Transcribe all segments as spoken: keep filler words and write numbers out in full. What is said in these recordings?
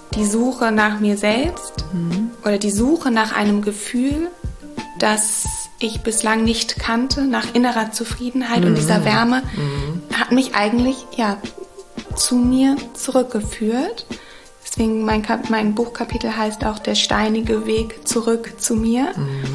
die Suche nach mir selbst mhm. oder die Suche nach einem Gefühl, das ich bislang nicht kannte, nach innerer Zufriedenheit mhm. und dieser Wärme, mhm. hat mich eigentlich ja zu mir zurückgeführt. Deswegen mein, Kap- mein Buchkapitel heißt auch Der steinige Weg zurück zu mir.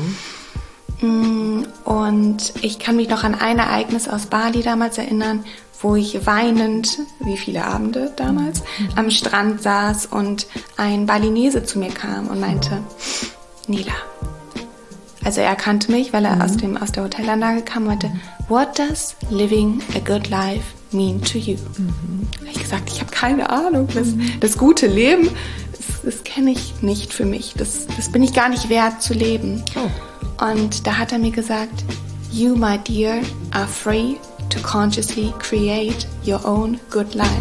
Mhm. Und ich kann mich noch an ein Ereignis aus Bali damals erinnern, wo ich weinend, wie viele Abende damals, mhm. am Strand saß und ein Balinese zu mir kam und meinte, Nila. Also er kannte mich, weil er mhm. aus, dem, aus der Hotelanlage kam und meinte, what does living a good life mean to you? Mhm. Da habe ich gesagt, ich habe keine Ahnung. Das, das gute Leben, das, das kenne ich nicht für mich. Das, das bin ich gar nicht wert zu leben. Oh. Und da hat er mir gesagt, you, my dear, are free to consciously create your own good life.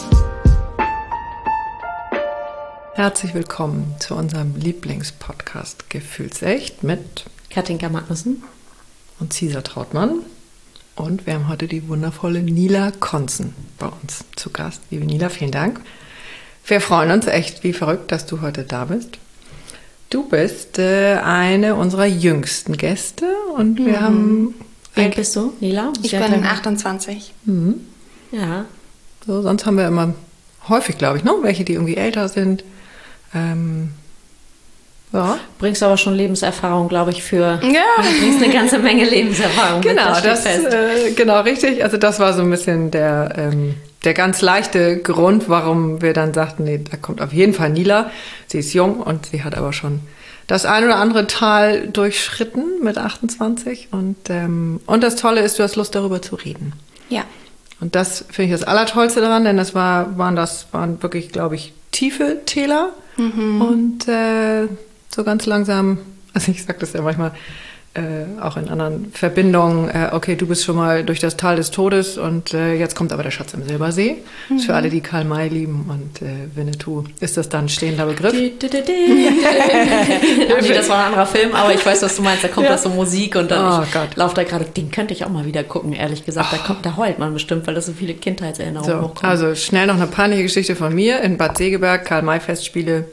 Herzlich willkommen zu unserem Lieblingspodcast Gefühlsecht mit Katinka Magnussen und Cesar Trautmann. Und wir haben heute die wundervolle Nila Konzen bei uns zu Gast. Liebe Nila, vielen Dank. Wir freuen uns echt wie verrückt, dass du heute da bist. Du bist äh, eine unserer jüngsten Gäste und wir mhm. haben... Wie alt bist du, Nila? Ich bin klein. achtundzwanzig. Mhm. Ja. So, sonst haben wir immer häufig, glaube ich, noch welche, die irgendwie älter sind. Ähm, ja. Bringst aber schon Lebenserfahrung, glaube ich, für. Ja. Du bringst eine ganze Menge Lebenserfahrung. Genau, mit, das, das äh, genau richtig. Also das war so ein bisschen der ähm, der ganz leichte Grund, warum wir dann sagten, nee, da kommt auf jeden Fall Nila. Sie ist jung und sie hat aber schon das ein oder andere Tal durchschritten mit achtundzwanzig und ähm, und das Tolle ist, du hast Lust darüber zu reden. Ja. Und das finde ich das Allertollste daran, denn das war waren das waren wirklich, glaube ich, tiefe Täler. Mhm. Und äh, so ganz langsam, also ich sage das ja manchmal äh, auch in anderen Verbindungen, äh, okay, du bist schon mal durch das Tal des Todes und äh, jetzt kommt aber der Schatz im Silbersee. Mhm. Für alle, die Karl May lieben und äh, Winnetou, ist das dann ein stehender Begriff. nee, das war ein anderer Film, aber ich weiß, was du meinst. Da kommt ja. das so Musik und dann oh, läuft da gerade, den könnte ich auch mal wieder gucken, ehrlich gesagt. Oh. Da, kommt, da heult man bestimmt, weil das so viele Kindheitserinnerungen so, hochkommen. Also schnell noch eine peinliche Geschichte von mir in Bad Segeberg, Karl May Festspiele.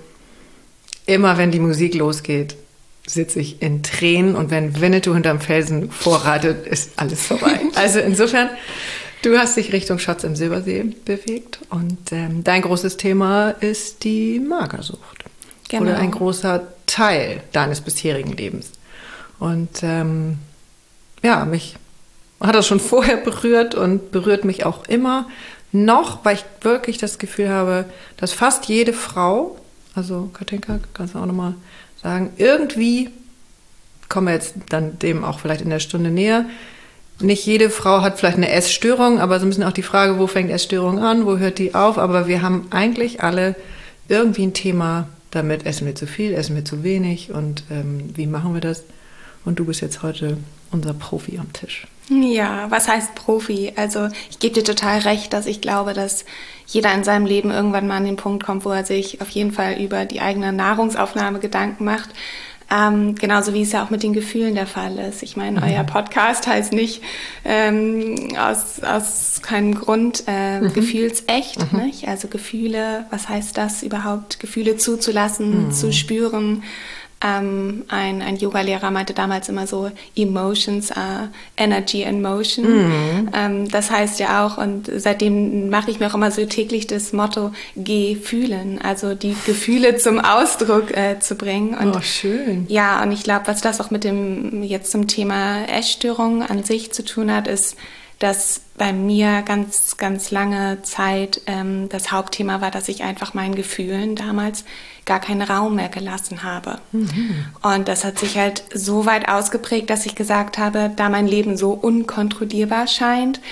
Immer wenn die Musik losgeht, sitze ich in Tränen und wenn Winnetou hinterm Felsen vorreitet, ist alles vorbei. Also insofern, du hast dich Richtung Schatz im Silbersee bewegt und ähm, dein großes Thema ist die Magersucht. Genau. Oder ein großer Teil deines bisherigen Lebens. Und ähm, ja, mich hat das schon vorher berührt und berührt mich auch immer noch, weil ich wirklich das Gefühl habe, dass fast jede Frau, also Katinka, kannst du auch nochmal sagen, irgendwie, kommen wir jetzt dann dem auch vielleicht in der Stunde näher, nicht jede Frau hat vielleicht eine Essstörung, aber so ein bisschen auch die Frage, wo fängt Essstörung an, wo hört die auf, aber wir haben eigentlich alle irgendwie ein Thema damit, essen wir zu viel, essen wir zu wenig und ähm, wie machen wir das? Und du bist jetzt heute unser Profi am Tisch. Ja, was heißt Profi? Also ich gebe dir total recht, dass ich glaube, dass jeder in seinem Leben irgendwann mal an den Punkt kommt, wo er sich auf jeden Fall über die eigene Nahrungsaufnahme Gedanken macht. Ähm, genauso wie es ja auch mit den Gefühlen der Fall ist. Ich meine, mhm. euer Podcast heißt nicht ähm, aus, aus keinem Grund äh, mhm. gefühlsecht. Mhm. Nicht? Also Gefühle, was heißt das überhaupt? Gefühle zuzulassen, mhm. zu spüren. Ähm, ein, ein Yoga-Lehrer meinte damals immer so, Emotions are Energy and Motion. Mhm. Ähm, das heißt ja auch, und seitdem mache ich mir auch immer so täglich das Motto, geh fühlen, also die Gefühle zum Ausdruck äh, zu bringen. Und, oh, schön. Ja, und ich glaube, was das auch mit dem jetzt zum Thema Essstörung an sich zu tun hat, ist, dass bei mir ganz, ganz lange Zeit ähm, das Hauptthema war, dass ich einfach meinen Gefühlen damals gar keinen Raum mehr gelassen habe. Mhm. Und das hat sich halt so weit ausgeprägt, dass ich gesagt habe, da mein Leben so unkontrollierbar scheint,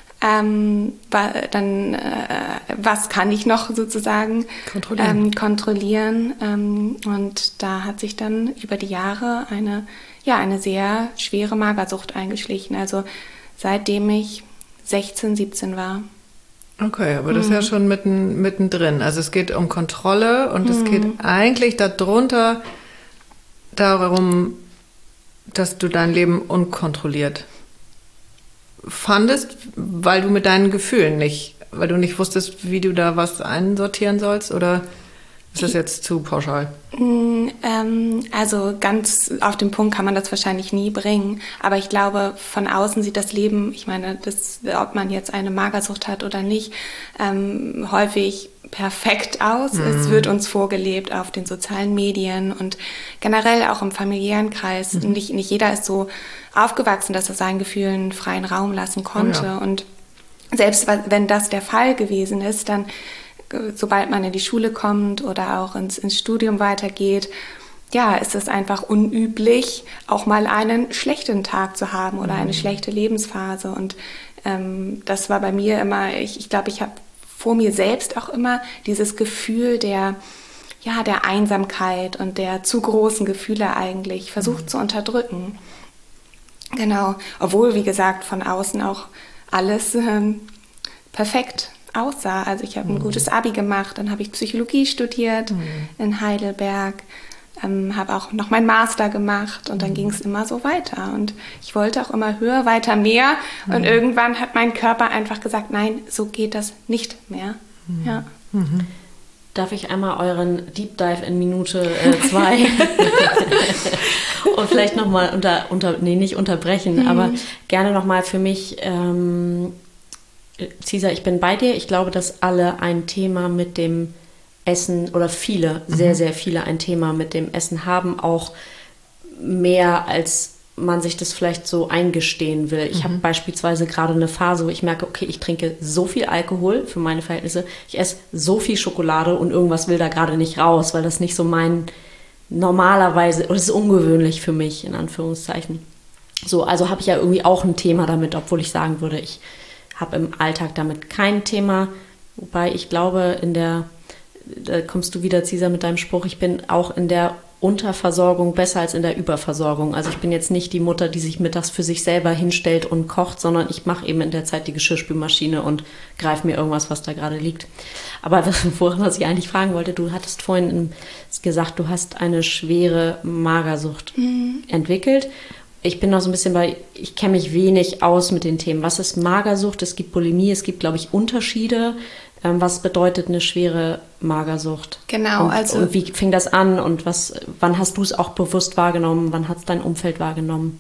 ähm, dann äh, was kann ich noch sozusagen kontrollieren? Ähm, kontrollieren. Ähm, und da hat sich dann über die Jahre eine, ja, eine sehr schwere Magersucht eingeschlichen. Also seitdem ich sechzehn, siebzehn war. Okay, aber das mhm. ist ja schon mitten, mittendrin. Also es geht um Kontrolle und mhm. es geht eigentlich darunter darum, dass du dein Leben unkontrolliert fandest, weil du mit deinen Gefühlen nicht, weil du nicht wusstest, wie du da was einsortieren sollst, oder Ist das jetzt zu pauschal? Ähm, also ganz auf den Punkt kann man das wahrscheinlich nie bringen. Aber ich glaube, von außen sieht das Leben, ich meine, das, ob man jetzt eine Magersucht hat oder nicht, ähm, häufig perfekt aus. Mhm. Es wird uns vorgelebt auf den sozialen Medien und generell auch im familiären Kreis. Mhm. Nicht, nicht jeder ist so aufgewachsen, dass er seinen Gefühlen freien Raum lassen konnte. Oh ja. Und selbst wenn das der Fall gewesen ist, dann sobald man in die Schule kommt oder auch ins, ins Studium weitergeht, ja, ist es einfach unüblich, auch mal einen schlechten Tag zu haben oder eine schlechte Lebensphase. Und ähm, das war bei mir immer, ich, ich glaube, ich habe vor mir selbst auch immer dieses Gefühl der, ja, der Einsamkeit und der zu großen Gefühle eigentlich versucht mhm. zu unterdrücken. Genau, obwohl, wie gesagt, von außen auch alles ähm, perfekt aussah. Also ich habe ein mhm. gutes Abi gemacht, dann habe ich Psychologie studiert mhm. in Heidelberg, ähm, habe auch noch meinen Master gemacht und dann mhm. ging es immer so weiter. Und ich wollte auch immer höher, weiter, mehr. Mhm. Und irgendwann hat mein Körper einfach gesagt, nein, so geht das nicht mehr. Mhm. Ja. Mhm. Darf ich einmal euren Deep Dive in Minute äh, zwei und vielleicht nochmal unter, unter, nee, nicht unterbrechen, mhm. aber gerne nochmal für mich, ähm, Cesar, ich bin bei dir. Ich glaube, dass alle ein Thema mit dem Essen oder viele, mhm. sehr, sehr viele ein Thema mit dem Essen haben, auch mehr als man sich das vielleicht so eingestehen will. Ich mhm. habe beispielsweise gerade eine Phase, wo ich merke, okay, ich trinke so viel Alkohol für meine Verhältnisse, ich esse so viel Schokolade und irgendwas will da gerade nicht raus, weil das nicht so mein normalerweise, oder es ist ungewöhnlich für mich, in Anführungszeichen. So, also habe ich ja irgendwie auch ein Thema damit, obwohl ich sagen würde, ich habe im Alltag damit kein Thema, wobei ich glaube, in der, da kommst du wieder, Cesar, mit deinem Spruch, ich bin auch in der Unterversorgung besser als in der Überversorgung. Also ich bin jetzt nicht die Mutter, die sich mittags für sich selber hinstellt und kocht, sondern ich mache eben in der Zeit die Geschirrspülmaschine und greife mir irgendwas, was da gerade liegt. Aber woran was ich eigentlich fragen wollte, du hattest vorhin gesagt, du hast eine schwere Magersucht mhm. entwickelt. Ich bin noch so ein bisschen bei, ich kenne mich wenig aus mit den Themen. Was ist Magersucht? Es gibt Bulimie, es gibt, glaube ich, Unterschiede. Ähm, was bedeutet eine schwere Magersucht? Genau, und, also... Und wie fing das an und was, wann hast du es auch bewusst wahrgenommen? Wann hat es dein Umfeld wahrgenommen?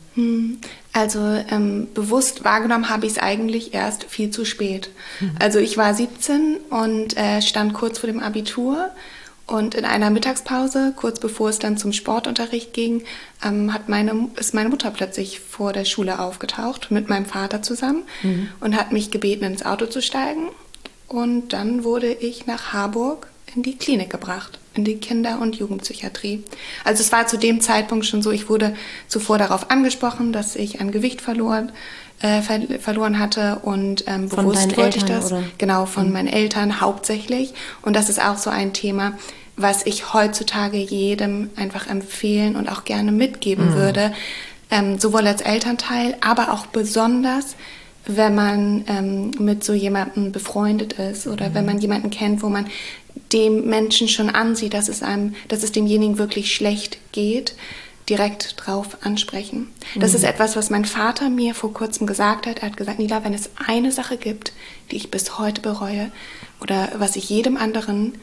Also ähm, bewusst wahrgenommen habe ich es eigentlich erst viel zu spät. Mhm. Also ich war siebzehn und äh, stand kurz vor dem Abitur. Und in einer Mittagspause, kurz bevor es dann zum Sportunterricht ging, ähm, hat meine, ist meine Mutter plötzlich vor der Schule aufgetaucht, mit meinem Vater zusammen, mhm. und hat mich gebeten, ins Auto zu steigen. Und dann wurde ich nach Harburg in die Klinik gebracht, in die Kinder- und Jugendpsychiatrie. Also es war zu dem Zeitpunkt schon so, ich wurde zuvor darauf angesprochen, dass ich an Gewicht verloren, äh, ver- verloren hatte und ähm, bewusst wollte ich das. Oder? Genau, von mhm. meinen Eltern hauptsächlich. Und das ist auch so ein Thema, was ich heutzutage jedem einfach empfehlen und auch gerne mitgeben mhm. würde, ähm, sowohl als Elternteil, aber auch besonders, wenn man ähm, mit so jemandem befreundet ist oder mhm. wenn man jemanden kennt, wo man dem Menschen schon ansieht, dass es einem, dass es demjenigen wirklich schlecht geht, direkt drauf ansprechen. Mhm. Das ist etwas, was mein Vater mir vor kurzem gesagt hat. Er hat gesagt, Nila, wenn es eine Sache gibt, die ich bis heute bereue oder was ich jedem anderen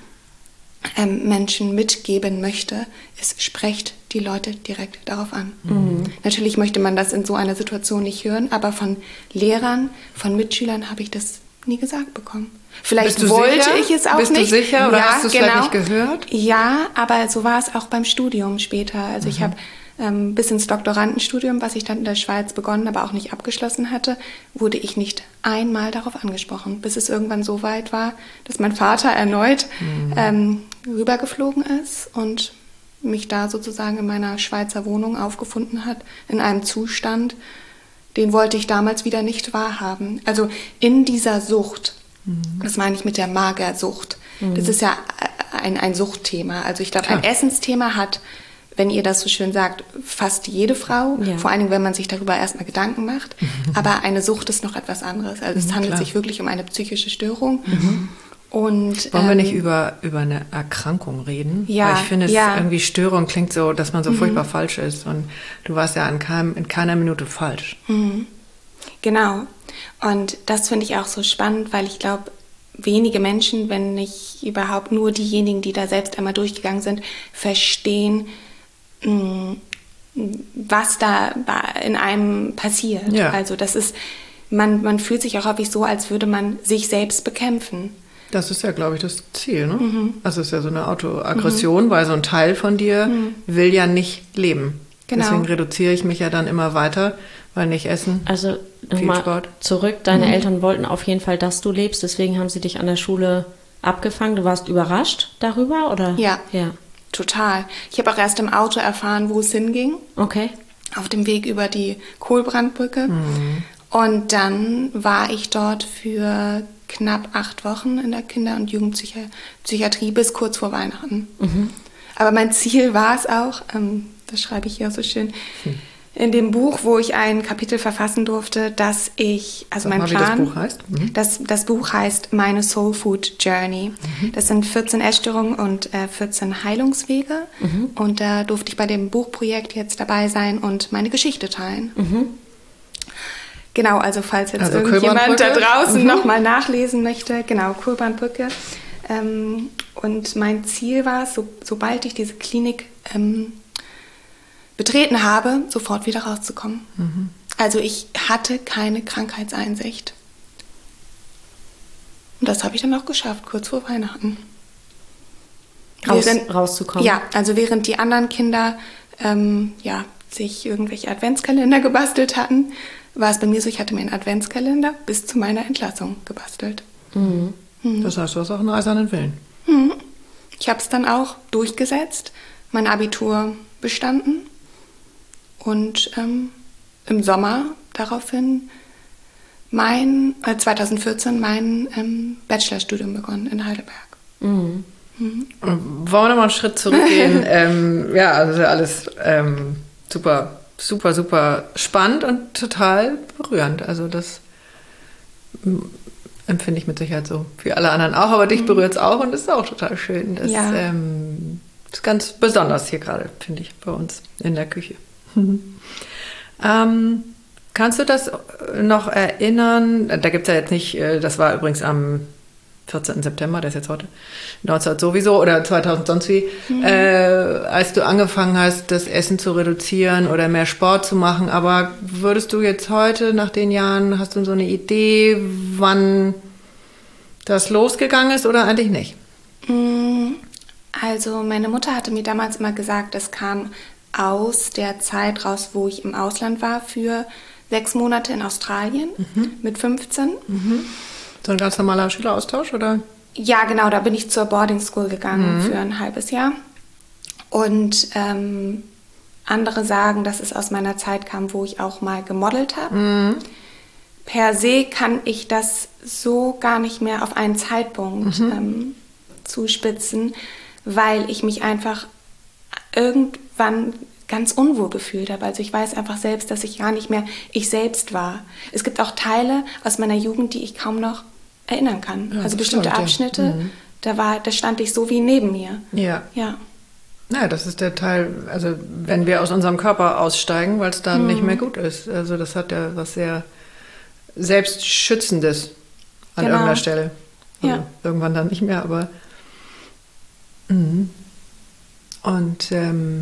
ähm, Menschen mitgeben möchte, ist, sprecht die Leute direkt darauf an. Mhm. Natürlich möchte man das in so einer Situation nicht hören, aber von Lehrern, von Mitschülern habe ich das nie gesagt bekommen. Vielleicht wollte sicher? ich es auch Bist nicht. Bist du sicher oder ja, hast du es genau. vielleicht nicht gehört? Ja, aber so war es auch beim Studium später. Also mhm. ich habe ähm, bis ins Doktorandenstudium, was ich dann in der Schweiz begonnen, aber auch nicht abgeschlossen hatte, wurde ich nicht einmal darauf angesprochen, bis es irgendwann so weit war, dass mein Vater erneut mhm. ähm, rübergeflogen ist und mich da sozusagen in meiner Schweizer Wohnung aufgefunden hat, in einem Zustand, den wollte ich damals wieder nicht wahrhaben. Also in dieser Sucht, mhm. das meine ich mit der Magersucht, mhm. das ist ja ein, ein Suchtthema. Also ich glaube, ein Essensthema hat, wenn ihr das so schön sagt, fast jede Frau, ja. vor allen Dingen, wenn man sich darüber erstmal Gedanken macht. Mhm. Aber eine Sucht ist noch etwas anderes. Also es mhm, handelt klar. sich wirklich um eine psychische Störung. Mhm. Und, Wollen wir ähm, nicht über, über eine Erkrankung reden? Ja, Weil ich finde, es ja. irgendwie Störung klingt so, dass man so mhm. furchtbar falsch ist. Und du warst ja in, keinem, in keiner Minute falsch. Mhm. Genau. Und das finde ich auch so spannend, weil ich glaube, wenige Menschen, wenn nicht überhaupt nur diejenigen, die da selbst einmal durchgegangen sind, verstehen, mh, was da in einem passiert. Ja. Also das ist, man, man fühlt sich auch häufig so, als würde man sich selbst bekämpfen. Das ist ja, glaube ich, das Ziel, ne? Mhm. Also es ist ja so eine Autoaggression, mhm. weil so ein Teil von dir mhm. will ja nicht leben. Genau. Deswegen reduziere ich mich ja dann immer weiter, weil nicht essen, also nochmal zurück, deine mhm. Eltern wollten auf jeden Fall, dass du lebst, deswegen haben sie dich an der Schule abgefangen. Du warst überrascht darüber, oder? Ja, ja. Total. Ich habe auch erst im Auto erfahren, wo es hinging. Okay. Auf dem Weg über die Kohlbrandbrücke. Mhm. Und dann war ich dort für knapp acht Wochen in der Kinder- und Jugendpsychiatrie bis kurz vor Weihnachten. Mhm. Aber mein Ziel war es auch, ähm, das schreibe ich hier so schön, hm. in dem Buch, wo ich ein Kapitel verfassen durfte, dass ich, also Sag mein mal, Plan, wie das Buch heißt? Mhm. Das, das Buch heißt Meine Soul Food Journey. Mhm. Das sind vierzehn Essstörungen und äh, vierzehn Heilungswege. Mhm. Und da durfte ich bei dem Buchprojekt jetzt dabei sein und meine Geschichte teilen. Mhm. Genau, also falls jetzt also irgendjemand da draußen mhm. nochmal nachlesen möchte, genau, Kohlbrandbrücke. Ähm, und mein Ziel war, so, sobald ich diese Klinik ähm, betreten habe, sofort wieder rauszukommen. Mhm. Also ich hatte keine Krankheitseinsicht. Und das habe ich dann auch geschafft, kurz vor Weihnachten. Raus, während, rauszukommen? Ja, also während die anderen Kinder ähm, ja, sich irgendwelche Adventskalender gebastelt hatten, war es bei mir so, ich hatte mir einen Adventskalender bis zu meiner Entlassung gebastelt. Mhm. Mhm. Das heißt, du hast auch einen eisernen Willen. Mhm. Ich habe es dann auch durchgesetzt, mein Abitur bestanden und ähm, im Sommer daraufhin mein, äh, zwanzig vierzehn mein ähm, Bachelorstudium begonnen in Heidelberg. Mhm. Mhm. Wollen wir nochmal einen Schritt zurückgehen? ähm, ja, also alles ähm, super, super, super spannend und total berührend. Also das empfinde ich mit Sicherheit so. Für alle anderen auch, aber dich mhm. berührt es auch und das ist auch total schön. Das ja. ähm, ist ganz besonders hier gerade, finde ich, bei uns in der Küche. ähm, kannst du das noch erinnern? Da gibt es ja jetzt nicht, das war übrigens am vierzehnten September, der ist jetzt heute, neunzehn sowieso oder zweitausend sonst wie, mhm. äh, als du angefangen hast, das Essen zu reduzieren oder mehr Sport zu machen. Aber würdest du jetzt heute, nach den Jahren, hast du so eine Idee, wann das losgegangen ist oder eigentlich nicht? Also meine Mutter hatte mir damals immer gesagt, es kam aus der Zeit raus, wo ich im Ausland war für sechs Monate in Australien mhm. mit fünfzehn. Mhm. So ein ganz normaler Schüleraustausch, oder? Ja, genau, da bin ich zur Boarding School gegangen mhm. für ein halbes Jahr. Und ähm, andere sagen, dass es aus meiner Zeit kam, wo ich auch mal gemodelt habe. Mhm. Per se kann ich das so gar nicht mehr auf einen Zeitpunkt mhm. ähm, zuspitzen, weil ich mich einfach irgendwann ganz unwohl gefühlt habe. Also ich weiß einfach selbst, dass ich gar nicht mehr ich selbst war. Es gibt auch Teile aus meiner Jugend, die ich kaum noch erinnern kann. Ja, also bestimmte Abschnitte, ja. mhm. da war, da stand ich so wie neben mir. Ja. Ja. Ja, das ist der Teil, also wenn wir aus unserem Körper aussteigen, weil es dann mhm. nicht mehr gut ist. Also das hat ja was sehr Selbstschützendes an genau. irgendeiner Stelle. Also ja. Irgendwann dann nicht mehr, aber mhm. und ähm,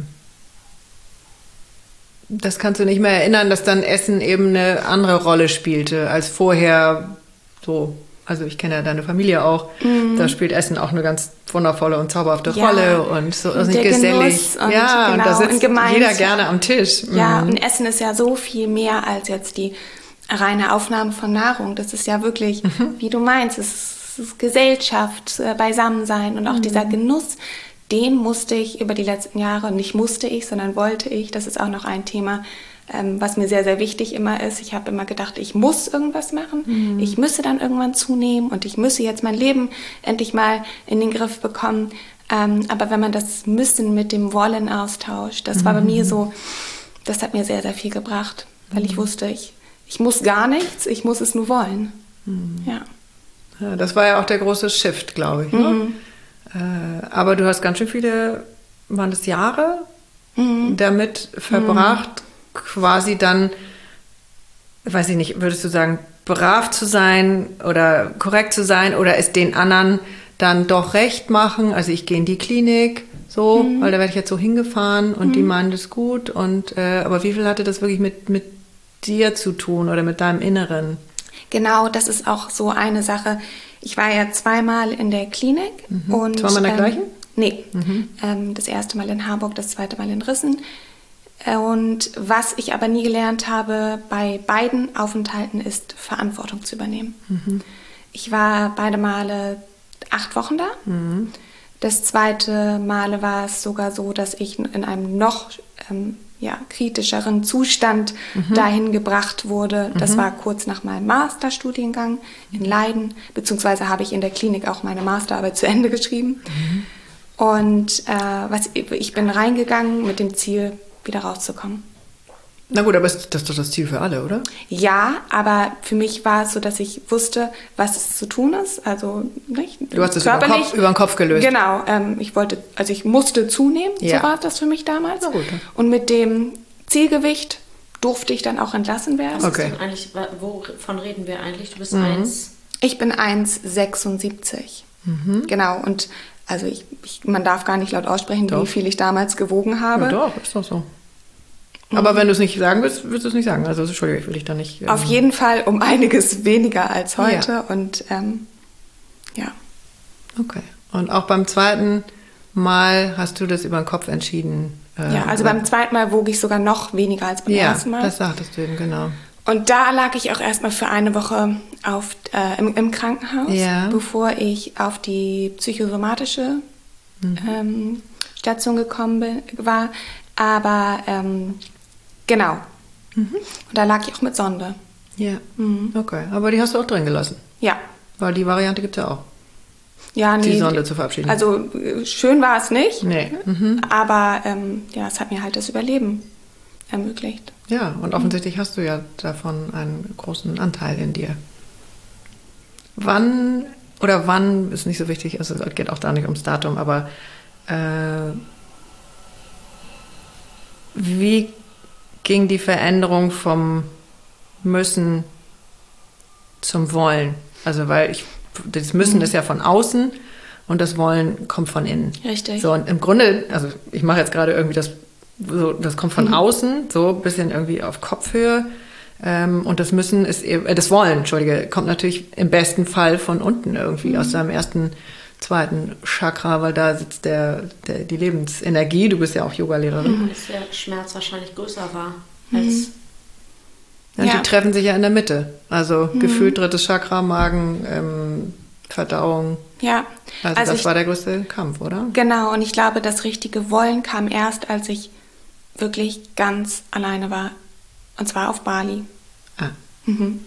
das kannst du nicht mehr erinnern, dass dann Essen eben eine andere Rolle spielte als vorher so. Also ich kenne ja deine Familie auch. Mhm. Da spielt Essen auch eine ganz wundervolle und zauberhafte ja. Rolle und so also nicht gesellig. Und ja, genau, und da sitzt und jeder gerne am Tisch. Ja, mhm. und Essen ist ja so viel mehr als jetzt die reine Aufnahme von Nahrung. Das ist ja wirklich, mhm. wie du meinst, es ist, es ist Gesellschaft, Beisammensein und auch mhm. dieser Genuss. Den musste ich über die letzten Jahre, nicht musste ich, sondern wollte ich, das ist auch noch ein Thema, ähm, was mir sehr, sehr wichtig immer ist. Ich habe immer gedacht, ich muss irgendwas machen, mhm. ich müsse dann irgendwann zunehmen und ich müsse jetzt mein Leben endlich mal in den Griff bekommen. Ähm, aber wenn man das Müssen mit dem Wollen austauscht, das war bei mhm. mir so, das hat mir sehr, sehr viel gebracht, weil mhm. ich wusste, ich, ich muss gar nichts, ich muss es nur wollen. Mhm. Ja. Ja, das war ja auch der große Shift, glaube ich. Ne? Mhm. Aber du hast ganz schön viele, waren das Jahre, mhm. damit verbracht, mhm. quasi dann, weiß ich nicht, würdest du sagen, brav zu sein oder korrekt zu sein oder es den anderen dann doch recht machen. Also ich gehe in die Klinik, so, mhm. weil da werde ich jetzt so hingefahren und mhm. die meinen das gut. Und, äh, aber wie viel hatte das wirklich mit, mit dir zu tun oder mit deinem Inneren? Genau, das ist auch so eine Sache. Ich war ja zweimal in der Klinik. Mhm. Und, zweimal in der ähm, gleichen? Nee, mhm. ähm, das erste Mal in Harburg, das zweite Mal in Rissen. Und was ich aber nie gelernt habe bei beiden Aufenthalten ist, Verantwortung zu übernehmen. Mhm. Ich war beide Male acht Wochen da. Mhm. Das zweite Male war es sogar so, dass ich in einem noch ähm, ja, kritischeren Zustand mhm. dahin gebracht wurde. Das mhm. war kurz nach meinem Masterstudiengang in Leiden, beziehungsweise habe ich in der Klinik auch meine Masterarbeit zu Ende geschrieben. Mhm. Und äh, was, ich bin reingegangen mit dem Ziel, wieder rauszukommen. Na gut, aber das ist doch das Ziel für alle, oder? Ja, aber für mich war es so, dass ich wusste, was es zu tun ist. Also nicht du hast es über den, Kopf, über den Kopf gelöst. Genau, ähm, ich wollte, also ich musste zunehmen, ja. so war das für mich damals. Na gut. Und mit dem Zielgewicht durfte ich dann auch entlassen werden. Okay. Eigentlich, wovon reden wir eigentlich? Du bist mhm. eins. Ich bin eins Komma sechsundsiebzig. Mhm. Genau, und also ich, ich, man darf gar nicht laut aussprechen, doch. wie viel ich damals gewogen habe. Ja, doch, ist doch so. Aber mhm. wenn du es nicht sagen willst, willst du es nicht sagen. Also Entschuldigung, ich will dich da nicht... Ähm Auf jeden Fall um einiges weniger als heute. Ja. Und ähm, ja. Okay. Und auch beim zweiten Mal hast du das über den Kopf entschieden? Äh, ja, also beim zweiten Mal wog ich sogar noch weniger als beim ja, ersten Mal. Ja, das sagtest du eben, genau. Und da lag ich auch erstmal für eine Woche auf, äh, im, im Krankenhaus, ja. bevor ich auf die psychosomatische mhm. ähm, Station gekommen bin, war. Aber ähm, genau. Mhm. Und da lag ich auch mit Sonde. Ja, mhm. okay. Aber die hast du auch drin gelassen? Ja. Weil die Variante gibt es ja auch. Ja, nee. Die Sonde zu verabschieden. Also schön war es nicht. Nee. Mhm. Aber ähm, ja, es hat mir halt das Überleben ermöglicht. Ja, und offensichtlich mhm. hast du ja davon einen großen Anteil in dir. Wann, oder wann, ist nicht so wichtig, also es geht auch da nicht ums Datum, aber äh, wie ging die Veränderung vom Müssen zum Wollen? Also weil ich, das Müssen mhm. ist ja von außen und das Wollen kommt von innen. Richtig. So, und im Grunde, also ich mache jetzt gerade irgendwie das, so, das kommt von mhm. außen, so ein bisschen irgendwie auf Kopfhöhe. Ähm, und das Müssen ist, äh, das Wollen, Entschuldige, kommt natürlich im besten Fall von unten irgendwie, mhm. aus deinem ersten, zweiten Chakra, weil da sitzt der, der, die Lebensenergie. Du bist ja auch Yogalehrerin. Mhm. Dass der Schmerz wahrscheinlich größer war als... Ja, ja. Die treffen sich ja in der Mitte. Also mhm. gefühlt drittes Chakra, Magen, ähm, Verdauung. Ja. Also, also das ich, war der größte Kampf, oder? Genau, und ich glaube, das richtige Wollen kam erst, als ich wirklich ganz alleine war. Und zwar auf Bali. Ah. Mhm.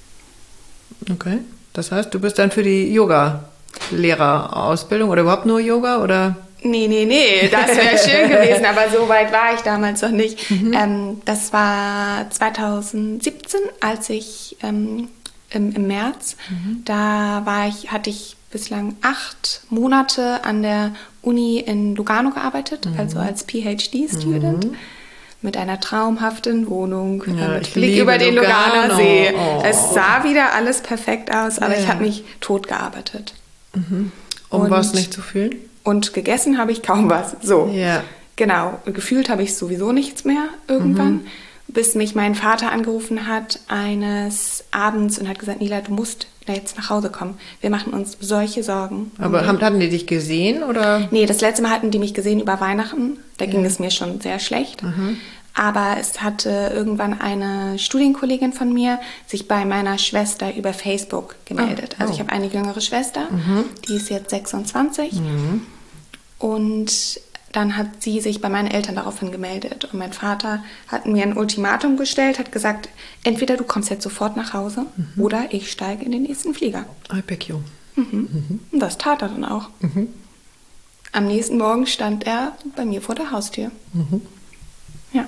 Okay. Das heißt, du bist dann für die Yoga-Lehrerausbildung oder überhaupt nur Yoga, oder? Nee, nee, nee, das wäre schön gewesen, aber so weit war ich damals noch nicht. Mhm. Ähm, das war zwanzig siebzehn, als ich ähm, im, im März, mhm. da war ich, hatte ich bislang acht Monate an der Uni in Lugano gearbeitet, mhm. also als P H D-Student. Mhm. Mit einer traumhaften Wohnung, ja, mit Blick über den Luganer See. Oh. Es sah wieder alles perfekt aus, aber ja. ich habe mich tot gearbeitet. Mhm. Um und, was nicht zu fühlen? Und gegessen habe ich kaum was. So, ja. genau. Gefühlt habe ich sowieso nichts mehr irgendwann, mhm. bis mich mein Vater angerufen hat eines Abends und hat gesagt, Nila, du musst jetzt nach Hause kommen. Wir machen uns solche Sorgen. Aber um hatten die dich gesehen, oder? Nee, das letzte Mal hatten die mich gesehen über Weihnachten. Da ja. ging es mir schon sehr schlecht. Mhm. Aber es hatte irgendwann eine Studienkollegin von mir sich bei meiner Schwester über Facebook gemeldet. Oh. Also ich habe eine jüngere Schwester, mhm. die ist jetzt sechsundzwanzig. Mhm. Und dann hat sie sich bei meinen Eltern daraufhin gemeldet. Und mein Vater hat mir ein Ultimatum gestellt, hat gesagt, entweder du kommst jetzt sofort nach Hause mhm. oder ich steige in den nächsten Flieger. I beg you. Mhm. Mhm. Und das tat er dann auch. Mhm. Am nächsten Morgen stand er bei mir vor der Haustür. Mhm. Ja.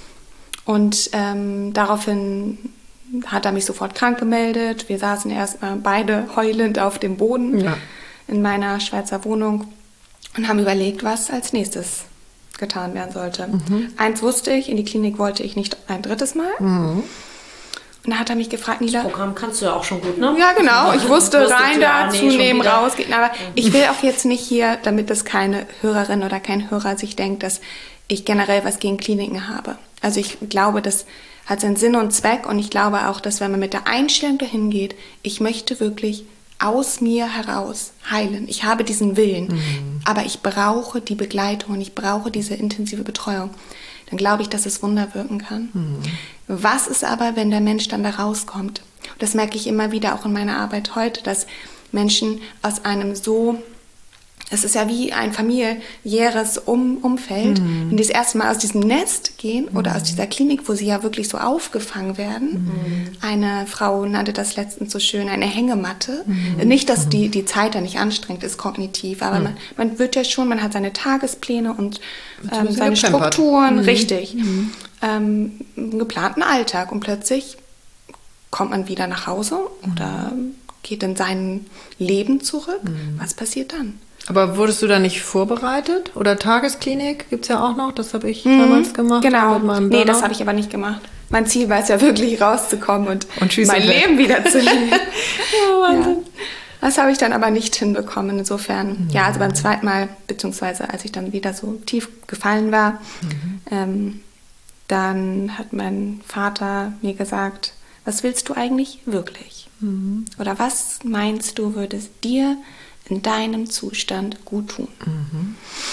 Und ähm, daraufhin hat er mich sofort krank gemeldet. Wir saßen erstmal beide heulend auf dem Boden ja. in meiner Schweizer Wohnung und haben überlegt, was als nächstes getan werden sollte. Mhm. Eins wusste ich, in die Klinik wollte ich nicht ein drittes Mal. Mhm. Und dann hat er mich gefragt, Nila... Das Programm kannst du ja auch schon gut, ne? Ja, genau. Ich wusste, rein da, ja, nee, zunehmen, rausgehen. Aber ich will auch jetzt nicht hier, damit das keine Hörerin oder kein Hörer sich denkt, dass ich generell was gegen Kliniken habe. Also ich glaube, das hat seinen Sinn und Zweck. Und ich glaube auch, dass wenn man mit der Einstellung dahin geht, ich möchte wirklich aus mir heraus heilen. Ich habe diesen Willen. Mhm. Aber ich brauche die Begleitung und ich brauche diese intensive Betreuung. Dann glaube ich, dass es Wunder wirken kann. Mhm. Was ist aber, wenn der Mensch dann da rauskommt? Das merke ich immer wieder auch in meiner Arbeit heute, dass Menschen aus einem so, es ist ja wie ein familiäres um Umfeld, mhm. wenn die das erste Mal aus diesem Nest gehen oder mhm. aus dieser Klinik, wo sie ja wirklich so aufgefangen werden. Mhm. Eine Frau nannte das letztens so schön, eine Hängematte. Mhm. Nicht, dass die, die Zeit da nicht anstrengend ist, kognitiv, aber mhm. man, man wird ja schon, man hat seine Tagespläne und ähm, seine Strukturen, mhm. richtig, mhm. ähm, einen geplanten Alltag und plötzlich kommt man wieder nach Hause mhm. oder geht in sein Leben zurück. Mhm. Was passiert dann? Aber wurdest du da nicht vorbereitet? Oder Tagesklinik gibt es ja auch noch, das habe ich mhm, damals gemacht. Genau, mit meinem nee, das habe ich aber nicht gemacht. Mein Ziel war es ja wirklich rauszukommen und, und mein Leben wieder zu leben. Ja, Wahnsinn. Ja. Das habe ich dann aber nicht hinbekommen. Insofern, mhm. ja, also beim zweiten Mal, beziehungsweise als ich dann wieder so tief gefallen war, mhm. ähm, dann hat mein Vater mir gesagt, was willst du eigentlich wirklich? Mhm. Oder was meinst du, würde es dir in deinem Zustand gut tun? Mhm.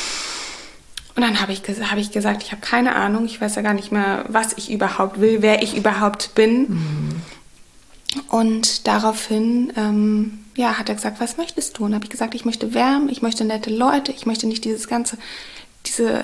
Und dann habe ich, hab ich gesagt, ich habe keine Ahnung, ich weiß ja gar nicht mehr, was ich überhaupt will, wer ich überhaupt bin. Mhm. Und daraufhin ähm, ja, hat er gesagt, was möchtest du? Und habe ich gesagt, ich möchte Wärme, ich möchte nette Leute, ich möchte nicht dieses ganze, diese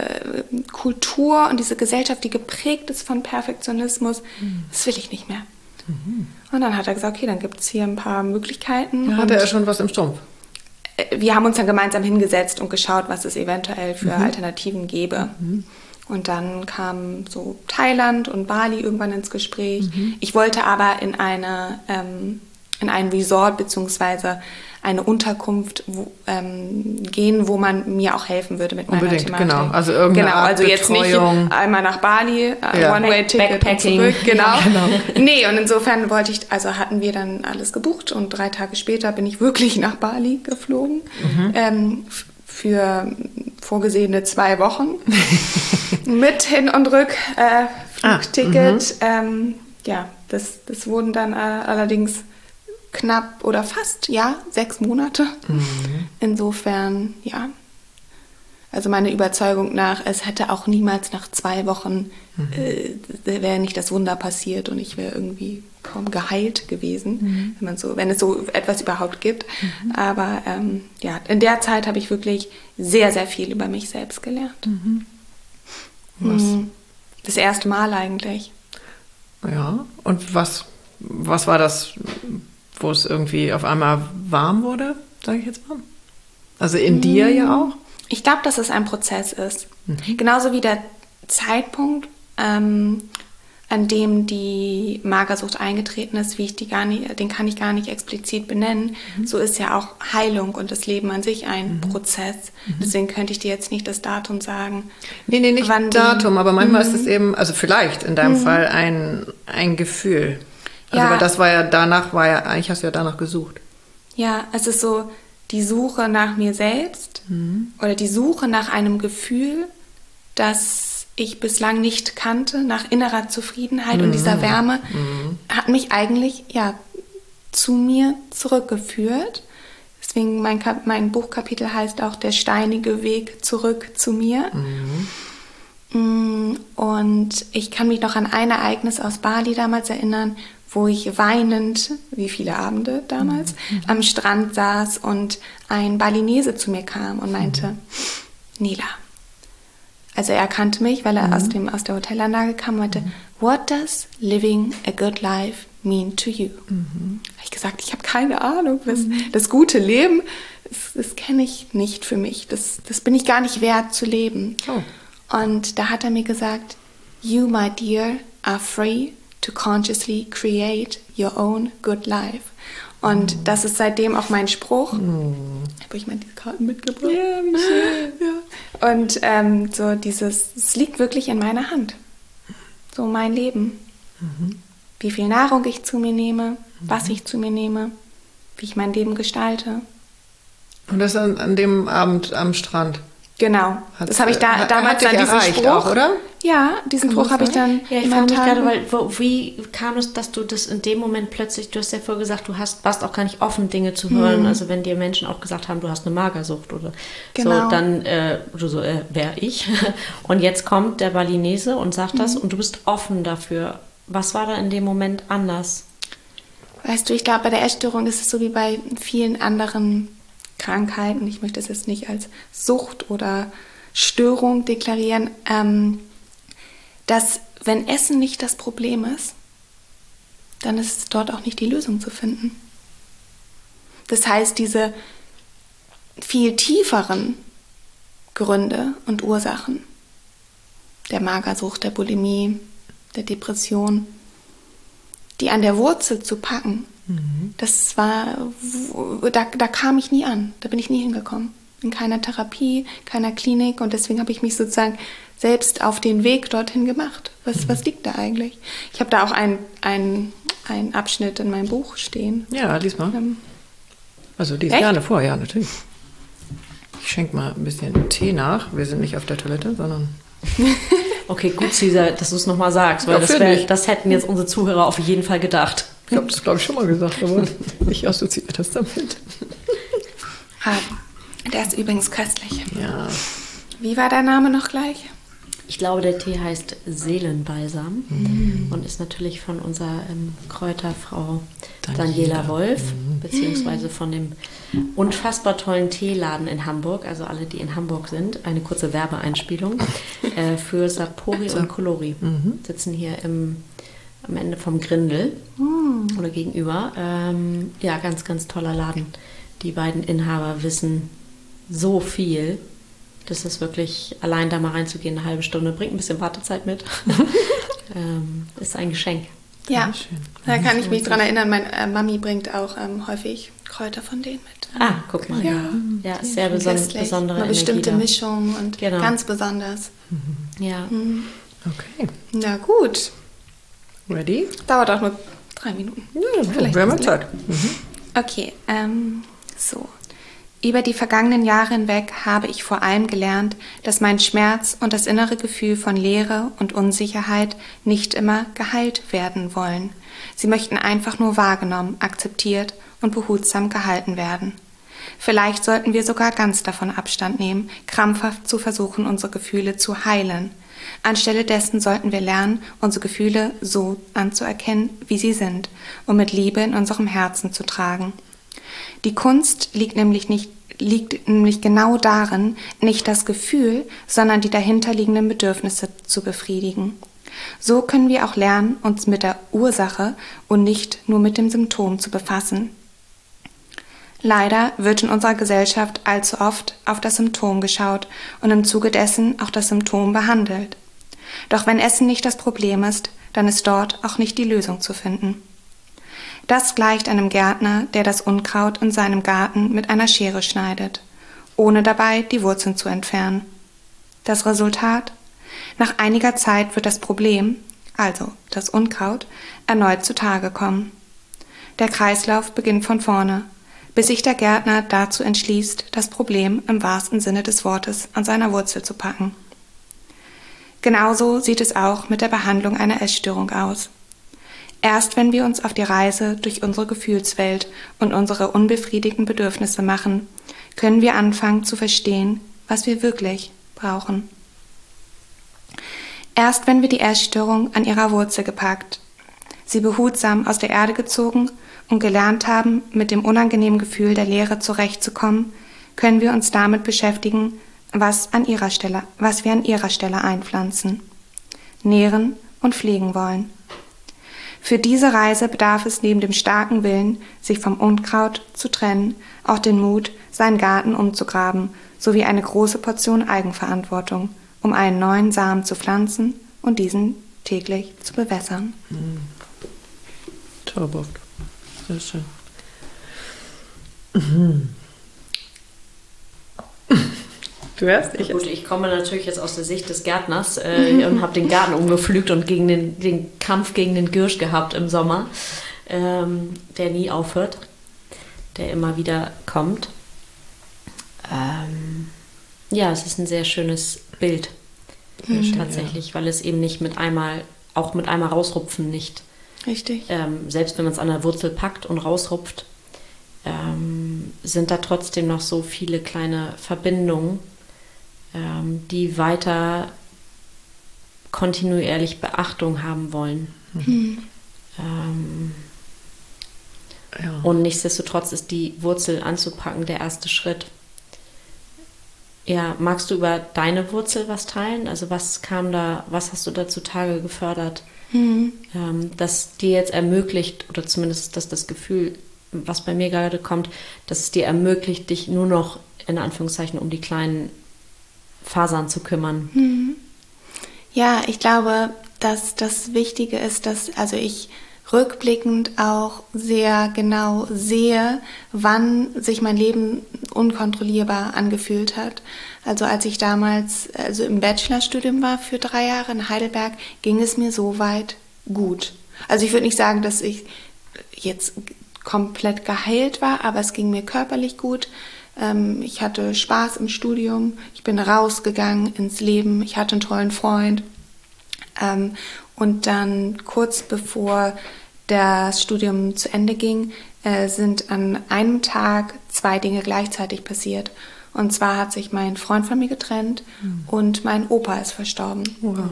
Kultur und diese Gesellschaft, die geprägt ist von Perfektionismus, mhm. das will ich nicht mehr. Mhm. Und dann hat er gesagt, okay, dann gibt es hier ein paar Möglichkeiten. Ja, hatte er schon was im Stumpf? Wir haben uns dann gemeinsam hingesetzt und geschaut, was es eventuell für mhm. Alternativen gäbe. Mhm. Und dann kam so Thailand und Bali irgendwann ins Gespräch. Mhm. Ich wollte aber in eine ähm, in ein Resort bzw. eine Unterkunft wo, ähm, gehen, wo man mir auch helfen würde mit meiner Unbedingt, Thematik. Genau, also irgendeine genau, also Art jetzt nicht einmal nach Bali, ja. One-Way-Ticket und zurück. Genau. Ja, genau. Nee, und insofern wollte ich, also hatten wir dann alles gebucht und drei Tage später bin ich wirklich nach Bali geflogen. Mhm. Ähm, für vorgesehene zwei Wochen mit Hin- und Rück äh, Flugticket. Ah, ähm, ja, das, das wurden dann äh, allerdings knapp oder fast, ja, sechs Monate. Mhm. Insofern, ja. Also meine Überzeugung nach, es hätte auch niemals nach zwei Wochen, mhm. äh, wäre nicht das Wunder passiert und ich wäre irgendwie kaum geheilt gewesen, mhm. wenn man so, wenn es so etwas überhaupt gibt. Mhm. Aber ähm, ja, in der Zeit habe ich wirklich sehr, sehr viel über mich selbst gelernt. Mhm. Was? Das erste Mal eigentlich. Ja, und was, was war das, wo es irgendwie auf einmal warm wurde, sage ich jetzt mal? Also in mhm. dir ja auch? Ich glaube, dass es ein Prozess ist. Mhm. Genauso wie der Zeitpunkt, ähm, an dem die Magersucht eingetreten ist, wie ich die gar nicht, den kann ich gar nicht explizit benennen. Mhm. So ist ja auch Heilung und das Leben an sich ein mhm. Prozess. Mhm. Deswegen könnte ich dir jetzt nicht das Datum sagen. Nee, nee, nicht wann Datum, die, aber manchmal mhm. ist es eben, also vielleicht in deinem mhm. Fall ein, ein Gefühl. Also, ja. weil das war ja danach, war ja, eigentlich hast du ja danach gesucht. Ja, es ist so die Suche nach mir selbst mhm. oder die Suche nach einem Gefühl, das ich bislang nicht kannte, nach innerer Zufriedenheit mhm. und dieser Wärme, mhm. hat mich eigentlich ja zu mir zurückgeführt. Deswegen mein, Kap- mein Buchkapitel heißt auch Der steinige Weg zurück zu mir. Mhm. Und ich kann mich noch an ein Ereignis aus Bali damals erinnern, wo ich weinend, wie viele Abende damals, mhm. am Strand saß und ein Balinese zu mir kam und meinte, mhm. Nila. Also er kannte mich, weil er mhm. aus, dem, aus der Hotelanlage kam und meinte, mhm. What does living a good life mean to you? Mhm. Habe ich gesagt, ich habe keine Ahnung. Was, mhm. Das gute Leben, das, das kenne ich nicht für mich. Das, das bin ich gar nicht wert zu leben. Oh. Und da hat er mir gesagt, You, my dear, are free to consciously create your own good life. Und mm. das ist seitdem auch mein Spruch. Mm. Habe ich mal diese Karten mitgebracht? Ja, wie schön. Ja. Und ähm, so dieses, es liegt wirklich in meiner Hand. So mein Leben. Mhm. wie viel Nahrung ich zu mir nehme, was ich zu mir nehme, wie ich mein Leben gestalte. Und das an, an dem Abend am Strand? Genau. Hat, das habe ich da, hat, damals hat dann diesen erreicht Spruch. Auch, oder? Ja, diesen Kann Spruch habe ich dann Ja, ich in frage meinen mich gerade, Tagen. weil, wo, wie kam es, dass du das in dem Moment plötzlich, du hast ja vorher gesagt, du hast, warst auch gar nicht offen, Dinge zu hören. Mhm. Also wenn dir Menschen auch gesagt haben, du hast eine Magersucht oder Genau. so, dann äh, du so, äh, wer ich? Und jetzt kommt der Balinese und sagt das und du bist offen dafür. Was war da in dem Moment anders? Weißt du, ich glaube, bei der Essstörung ist es so wie bei vielen anderen Krankheiten. Ich möchte es jetzt nicht als Sucht oder Störung deklarieren, ähm, dass wenn Essen nicht das Problem ist, dann ist dort auch nicht die Lösung zu finden. Das heißt, diese viel tieferen Gründe und Ursachen der Magersucht, der Bulimie, der Depression, die an der Wurzel zu packen, mhm. das war, da, da kam ich nie an, da bin ich nie hingekommen. In keiner Therapie, keiner Klinik und deswegen habe ich mich sozusagen selbst auf den Weg dorthin gemacht. Was, mhm. was liegt da eigentlich? Ich habe da auch einen ein Abschnitt in meinem Buch stehen. Ja, lies mal. Ähm, also lies echt? gerne vor, ja, natürlich. Ich schenke mal ein bisschen Tee nach. Wir sind nicht auf der Toilette, sondern... Okay, gut, Cesar, dass du es nochmal sagst, weil ja, das, wär, das hätten jetzt unsere Zuhörer auf jeden Fall gedacht. Ich habe das, glaube ich, schon mal gesagt, aber ich assoziiere das damit. Ah, der ist übrigens köstlich. Ja. Wie war dein Name noch gleich? Ich glaube, der Tee heißt Seelenbalsam mm. und ist natürlich von unserer ähm, Kräuterfrau Daniela, Daniela Wolf, mm. beziehungsweise von dem unfassbar tollen Teeladen in Hamburg, also alle, die in Hamburg sind, eine kurze Werbeeinspielung äh, für Sapori so. und Colori. Mm. Sitzen hier im, am Ende vom Grindel mm. oder gegenüber. Ähm, ja, ganz, ganz toller Laden. Die beiden Inhaber wissen so viel. Das ist wirklich, allein da mal reinzugehen, eine halbe Stunde, bringt ein bisschen Wartezeit mit. ähm, ist ein Geschenk. Ja, da kann ich mich dran erinnern, meine äh, Mami bringt auch ähm, häufig Kräuter von denen mit. Ah, guck mal. Ja, ja ist sehr beson besondere Eine bestimmte Energie Mischung und genau. ganz besonders. Mhm. Ja. Mhm. Okay. Na gut. Ready? Dauert auch nur drei Minuten. Ja, vielleicht wir haben Zeit. Mhm. Okay, ähm, so. Über die vergangenen Jahre hinweg habe ich vor allem gelernt, dass mein Schmerz und das innere Gefühl von Leere und Unsicherheit nicht immer geheilt werden wollen. Sie möchten einfach nur wahrgenommen, akzeptiert und behutsam gehalten werden. Vielleicht sollten wir sogar ganz davon Abstand nehmen, krampfhaft zu versuchen, unsere Gefühle zu heilen. Anstelle dessen sollten wir lernen, unsere Gefühle so anzuerkennen, wie sie sind, und mit Liebe in unserem Herzen zu tragen. Die Kunst liegt nämlich, nicht, liegt nämlich genau darin, nicht das Gefühl, sondern die dahinterliegenden Bedürfnisse zu befriedigen. So können wir auch lernen, uns mit der Ursache und nicht nur mit dem Symptom zu befassen. Leider wird in unserer Gesellschaft allzu oft auf das Symptom geschaut und im Zuge dessen auch das Symptom behandelt. Doch wenn Essen nicht das Problem ist, dann ist dort auch nicht die Lösung zu finden. Das gleicht einem Gärtner, der das Unkraut in seinem Garten mit einer Schere schneidet, ohne dabei die Wurzeln zu entfernen. Das Resultat? Nach einiger Zeit wird das Problem, also das Unkraut, erneut zutage kommen. Der Kreislauf beginnt von vorne, bis sich der Gärtner dazu entschließt, das Problem im wahrsten Sinne des Wortes an seiner Wurzel zu packen. Genauso sieht es auch mit der Behandlung einer Essstörung aus. Erst wenn wir uns auf die Reise durch unsere Gefühlswelt und unsere unbefriedigten Bedürfnisse machen, können wir anfangen zu verstehen, was wir wirklich brauchen. Erst wenn wir die Essstörung an ihrer Wurzel gepackt, sie behutsam aus der Erde gezogen und gelernt haben, mit dem unangenehmen Gefühl der Leere zurechtzukommen, können wir uns damit beschäftigen, was an ihrer Stelle, was wir an ihrer Stelle einpflanzen, nähren und pflegen wollen. Für diese Reise bedarf es neben dem starken Willen, sich vom Unkraut zu trennen, auch den Mut, seinen Garten umzugraben, sowie eine große Portion Eigenverantwortung, um einen neuen Samen zu pflanzen und diesen täglich zu bewässern. Mhm. Zauberhaft. Sehr schön. Mhm. Du hörst dich. Gut, ich komme natürlich jetzt aus der Sicht des Gärtners äh, und habe den Garten umgepflügt und gegen den, den Kampf gegen den Girsch gehabt im Sommer, ähm, der nie aufhört, der immer wieder kommt. Ähm, ja, es ist ein sehr schönes Bild, Mhm. tatsächlich, ja. Weil es eben nicht mit einmal, auch mit einmal rausrupfen nicht. Richtig. Ähm, selbst wenn man es an der Wurzel packt und rausrupft, ähm, sind da trotzdem noch so viele kleine Verbindungen, ähm, die weiter kontinuierlich Beachtung haben wollen. Mhm. Ähm, Ja. Und nichtsdestotrotz ist die Wurzel anzupacken der erste Schritt. Ja, magst du über deine Wurzel was teilen? Also was kam da, was hast du da zutage gefördert, Mhm. ähm, das dir jetzt ermöglicht, oder zumindest das, das Gefühl, was bei mir gerade kommt, dass es dir ermöglicht, dich nur noch in Anführungszeichen um die kleinen Fasern zu kümmern. Mhm. Ja, ich glaube, dass das Wichtige ist, dass also ich rückblickend auch sehr genau sehe, wann sich mein Leben unkontrollierbar angefühlt hat. Also als ich damals also im Bachelorstudium war für drei Jahre in Heidelberg, ging es mir soweit gut. Also ich würde nicht sagen, dass ich jetzt komplett geheilt war, aber es ging mir körperlich gut. Ähm, ich hatte Spaß im Studium, ich bin rausgegangen ins Leben, ich hatte einen tollen Freund. Ähm, und dann kurz bevor das Studium zu Ende ging, äh, sind an einem Tag zwei Dinge gleichzeitig passiert. Und zwar hat sich mein Freund von mir getrennt mhm. und mein Opa ist verstorben. Wow.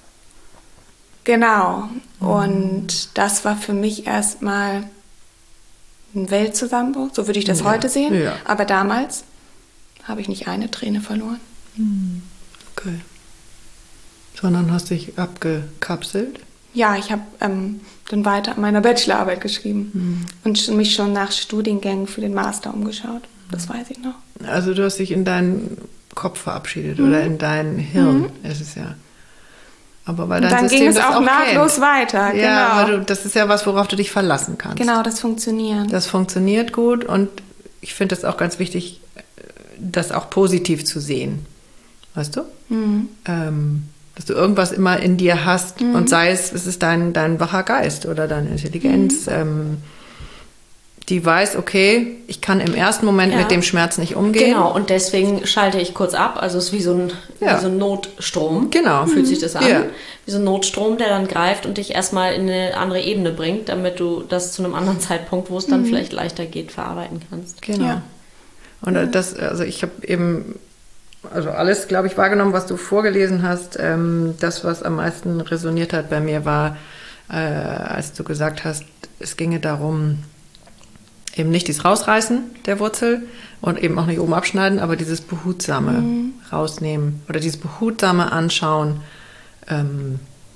Genau. Mhm. Und das war für mich erstmal ein Weltzusammenbruch, so würde ich das ja. heute sehen. Ja. Aber damals habe ich nicht eine Träne verloren. Mhm. Okay. Sondern hast dich abgekapselt? Ja, ich habe ähm, dann weiter an meiner Bachelorarbeit geschrieben mhm. und mich schon nach Studiengängen für den Master umgeschaut. Das weiß ich noch. Also du hast dich in deinen Kopf verabschiedet mhm. oder in dein Hirn, mhm. ist es ja. Aber weil dein dann System ging es das auch, auch nahtlos kennt. weiter. Ja, genau. aber du, das ist ja was, worauf du dich verlassen kannst. Genau, das funktioniert. Das funktioniert gut und ich finde es auch ganz wichtig, das auch positiv zu sehen. Weißt du? Mhm. Ähm, dass du irgendwas immer in dir hast mhm. und sei es, es ist dein, dein wacher Geist oder deine Intelligenz, mhm. ähm, die weiß, okay, ich kann im ersten Moment ja. mit dem Schmerz nicht umgehen. Genau, und deswegen schalte ich kurz ab. Also es ist wie so ein, ja. wie so ein Notstrom. Genau. Fühlt sich das an. Ja. Wie so ein Notstrom, der dann greift und dich erstmal in eine andere Ebene bringt, damit du das zu einem anderen Zeitpunkt, wo es dann mhm. vielleicht leichter geht, verarbeiten kannst. Genau. Ja. Und ja. das, also ich habe eben also alles, glaube ich, wahrgenommen, was du vorgelesen hast. Ähm, das, was am meisten resoniert hat bei mir, war, äh, als du gesagt hast, es ginge darum, eben nicht dieses Rausreißen der Wurzel und eben auch nicht oben abschneiden, aber dieses behutsame mhm. rausnehmen oder dieses behutsame Anschauen ähm,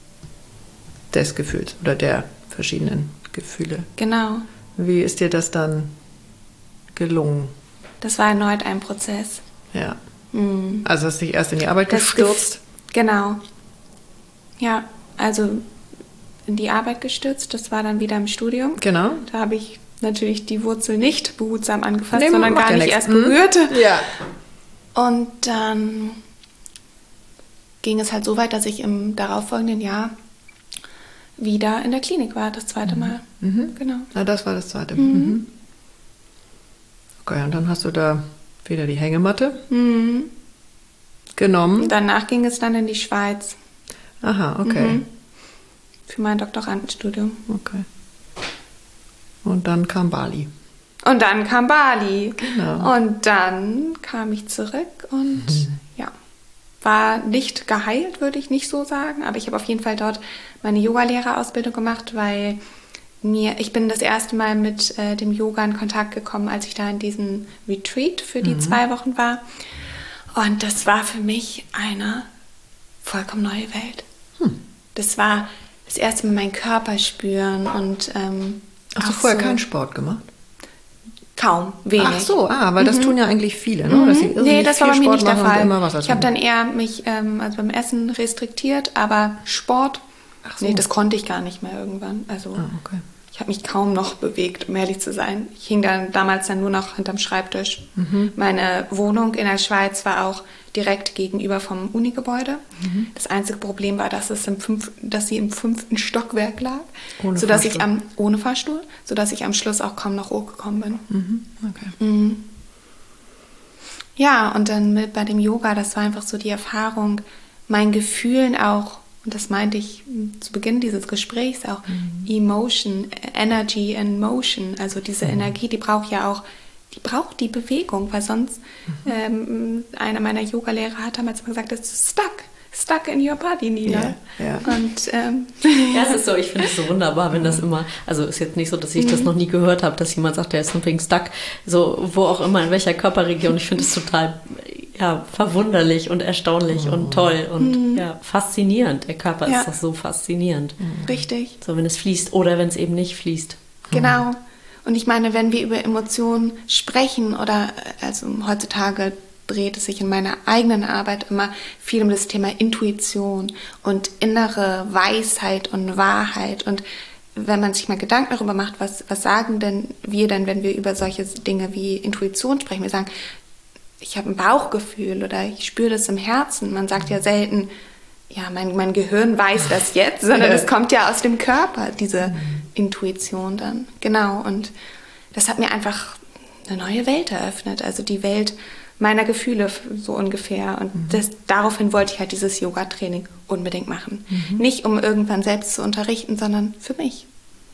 des Gefühls oder der verschiedenen Gefühle. Genau. Wie ist dir das dann gelungen? Das war erneut ein Prozess. Ja. Mhm. Also hast du dich erst in die Arbeit das gestürzt? Gef- genau. Ja, also in die Arbeit gestürzt. Das war dann wieder im Studium. Genau. Da habe ich natürlich die Wurzel nicht behutsam angefasst, nee, sondern gar ja nicht nix. erst berührt. Mhm. Ja. Und dann ging es halt so weit, dass ich im darauffolgenden Jahr wieder in der Klinik war, das zweite Mal. Mhm. Genau. Ah, das war das zweite. Mhm. Mhm. Okay, und dann hast du da wieder die Hängematte mhm. genommen. Und danach ging es dann in die Schweiz. Aha, okay. Mhm. Für mein Doktorandenstudium. Okay. Und dann kam Bali. Und dann kam Bali. Genau. Und dann kam ich zurück und mhm. ja, war nicht geheilt, würde ich nicht so sagen, aber ich habe auf jeden Fall dort meine Yoga-Lehrerausbildung gemacht, weil mir, ich bin das erste Mal mit äh, dem Yoga in Kontakt gekommen, als ich da in diesem Retreat für die mhm. zwei Wochen war. Und das war für mich eine vollkommen neue Welt. Hm. Das war das erste Mal meinen Körper spüren und ähm, Hast du vorher so keinen Sport gemacht? Kaum, wenig. Ach so, ah, weil mhm. das tun ja eigentlich viele, ne? Mhm. Dass sie nee, das war bei mir nicht der Fall. Immer Wasser ich habe dann eher mich ähm, also beim Essen restriktiert, aber Sport, Ach so. nee, das konnte ich gar nicht mehr irgendwann. Also ah, okay. ich habe mich kaum noch bewegt, um ehrlich zu sein. Ich hing dann damals dann nur noch hinterm Schreibtisch. Mhm. Meine Wohnung in der Schweiz war auch direkt gegenüber vom Unigebäude. Mhm. Das einzige Problem war, dass, es im fünf, dass sie im fünften Stockwerk lag, ohne sodass Fahrstuhl. Ich am, ohne Fahrstuhl, sodass ich am Schluss auch kaum noch hochgekommen bin. Mhm. Okay. Mhm. Ja, und dann mit, bei dem Yoga, das war einfach so die Erfahrung, meinen Gefühlen auch, und das meinte ich zu Beginn dieses Gesprächs auch, mhm. Emotion, Energy and Motion, also diese mhm. Energie, die braucht ja auch, die braucht die Bewegung, weil sonst, mhm. ähm, einer meiner Yoga-Lehrer hat damals mal gesagt, das ist stuck, stuck in your body, Nina. Ja, ja. Und, ähm, ja, es ist so, ich finde es so wunderbar, wenn das immer, also ist jetzt nicht so, dass ich mhm. das noch nie gehört habe, dass jemand sagt, der ist something stuck, so wo auch immer, in welcher Körperregion, ich finde es total, ja, verwunderlich und erstaunlich oh. und toll und mhm. ja, faszinierend. Der Körper ja. ist doch so faszinierend. Richtig. So, wenn es fließt oder wenn es eben nicht fließt. Genau. Und ich meine, wenn wir über Emotionen sprechen oder, also heutzutage dreht es sich in meiner eigenen Arbeit immer viel um das Thema Intuition und innere Weisheit und Wahrheit. Und wenn man sich mal Gedanken darüber macht, was, was sagen denn wir denn, wenn wir über solche Dinge wie Intuition sprechen? Wir sagen, ich habe ein Bauchgefühl oder ich spüre das im Herzen. Man sagt ja selten, ja, mein, mein Gehirn weiß das jetzt, sondern es kommt ja aus dem Körper, diese mhm. Intuition dann. Genau, und das hat mir einfach eine neue Welt eröffnet, also die Welt meiner Gefühle so ungefähr. Und mhm. das, daraufhin wollte ich halt dieses Yoga-Training unbedingt machen. Mhm. Nicht, um irgendwann selbst zu unterrichten, sondern für mich.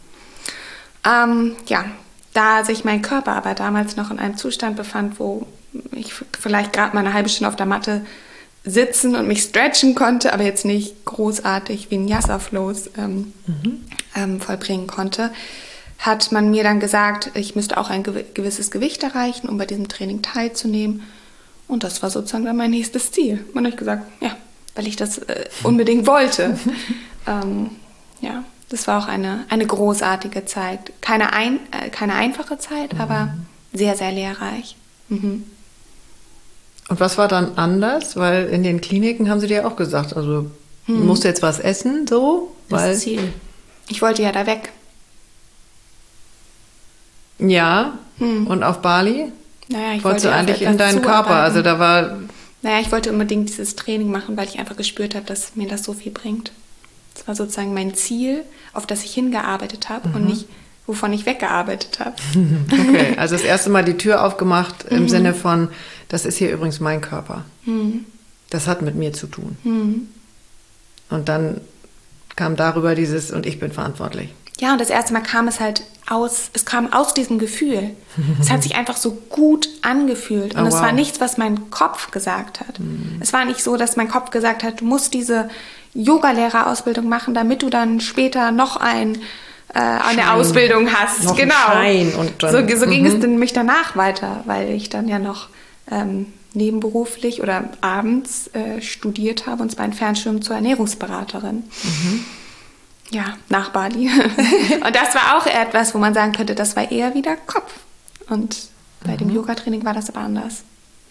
Ähm, ja, da sich mein Körper aber damals noch in einem Zustand befand, wo ich vielleicht gerade mal eine halbe Stunde auf der Matte sitzen und mich stretchen konnte, aber jetzt nicht großartig Vinyasa-Flows ähm, mhm. ähm, vollbringen konnte, hat man mir dann gesagt, ich müsste auch ein gewisses Gewicht erreichen, um bei diesem Training teilzunehmen. Und das war sozusagen dann mein nächstes Ziel. Man hat gesagt, ja, weil ich das äh, unbedingt wollte. ähm, ja, das war auch eine, eine großartige Zeit. Keine, ein, äh, keine einfache Zeit, mhm. aber sehr, sehr lehrreich. Mhm. Und was war dann anders? Weil in den Kliniken haben sie dir auch gesagt, also hm. du musst jetzt was essen, so. Das weil ist Ziel. Ich wollte ja da weg. Ja, hm. und auf Bali? Naja, ich Wolltest wollte du eigentlich in deinen Körper, also da war... Naja, ich wollte unbedingt dieses Training machen, weil ich einfach gespürt habe, dass mir das so viel bringt. Das war sozusagen mein Ziel, auf das ich hingearbeitet habe mhm. und nicht, wovon ich weggearbeitet habe. Okay, also das erste Mal die Tür aufgemacht im mhm. Sinne von, das ist hier übrigens mein Körper. Mhm. Das hat mit mir zu tun. Mhm. Und dann kam darüber dieses, und ich bin verantwortlich. Ja, und das erste Mal kam es halt aus, es kam aus diesem Gefühl. Es hat sich einfach so gut angefühlt. Und oh, es wow. war nichts, was mein Kopf gesagt hat. Mhm. Es war nicht so, dass mein Kopf gesagt hat, du musst diese Yogalehrerausbildung machen, damit du dann später noch ein Äh, eine Schein. Ausbildung hast. Noch genau. Schein und dann, so so ging mhm. es dann mich danach weiter, weil ich dann ja noch ähm, nebenberuflich oder abends äh, studiert habe, und zwar ein Fernstudium zur Ernährungsberaterin. Mhm. Ja, nach Bali. Und das war auch etwas, wo man sagen könnte, das war eher wieder Kopf. Und bei mhm. dem Yoga-Training war das aber anders.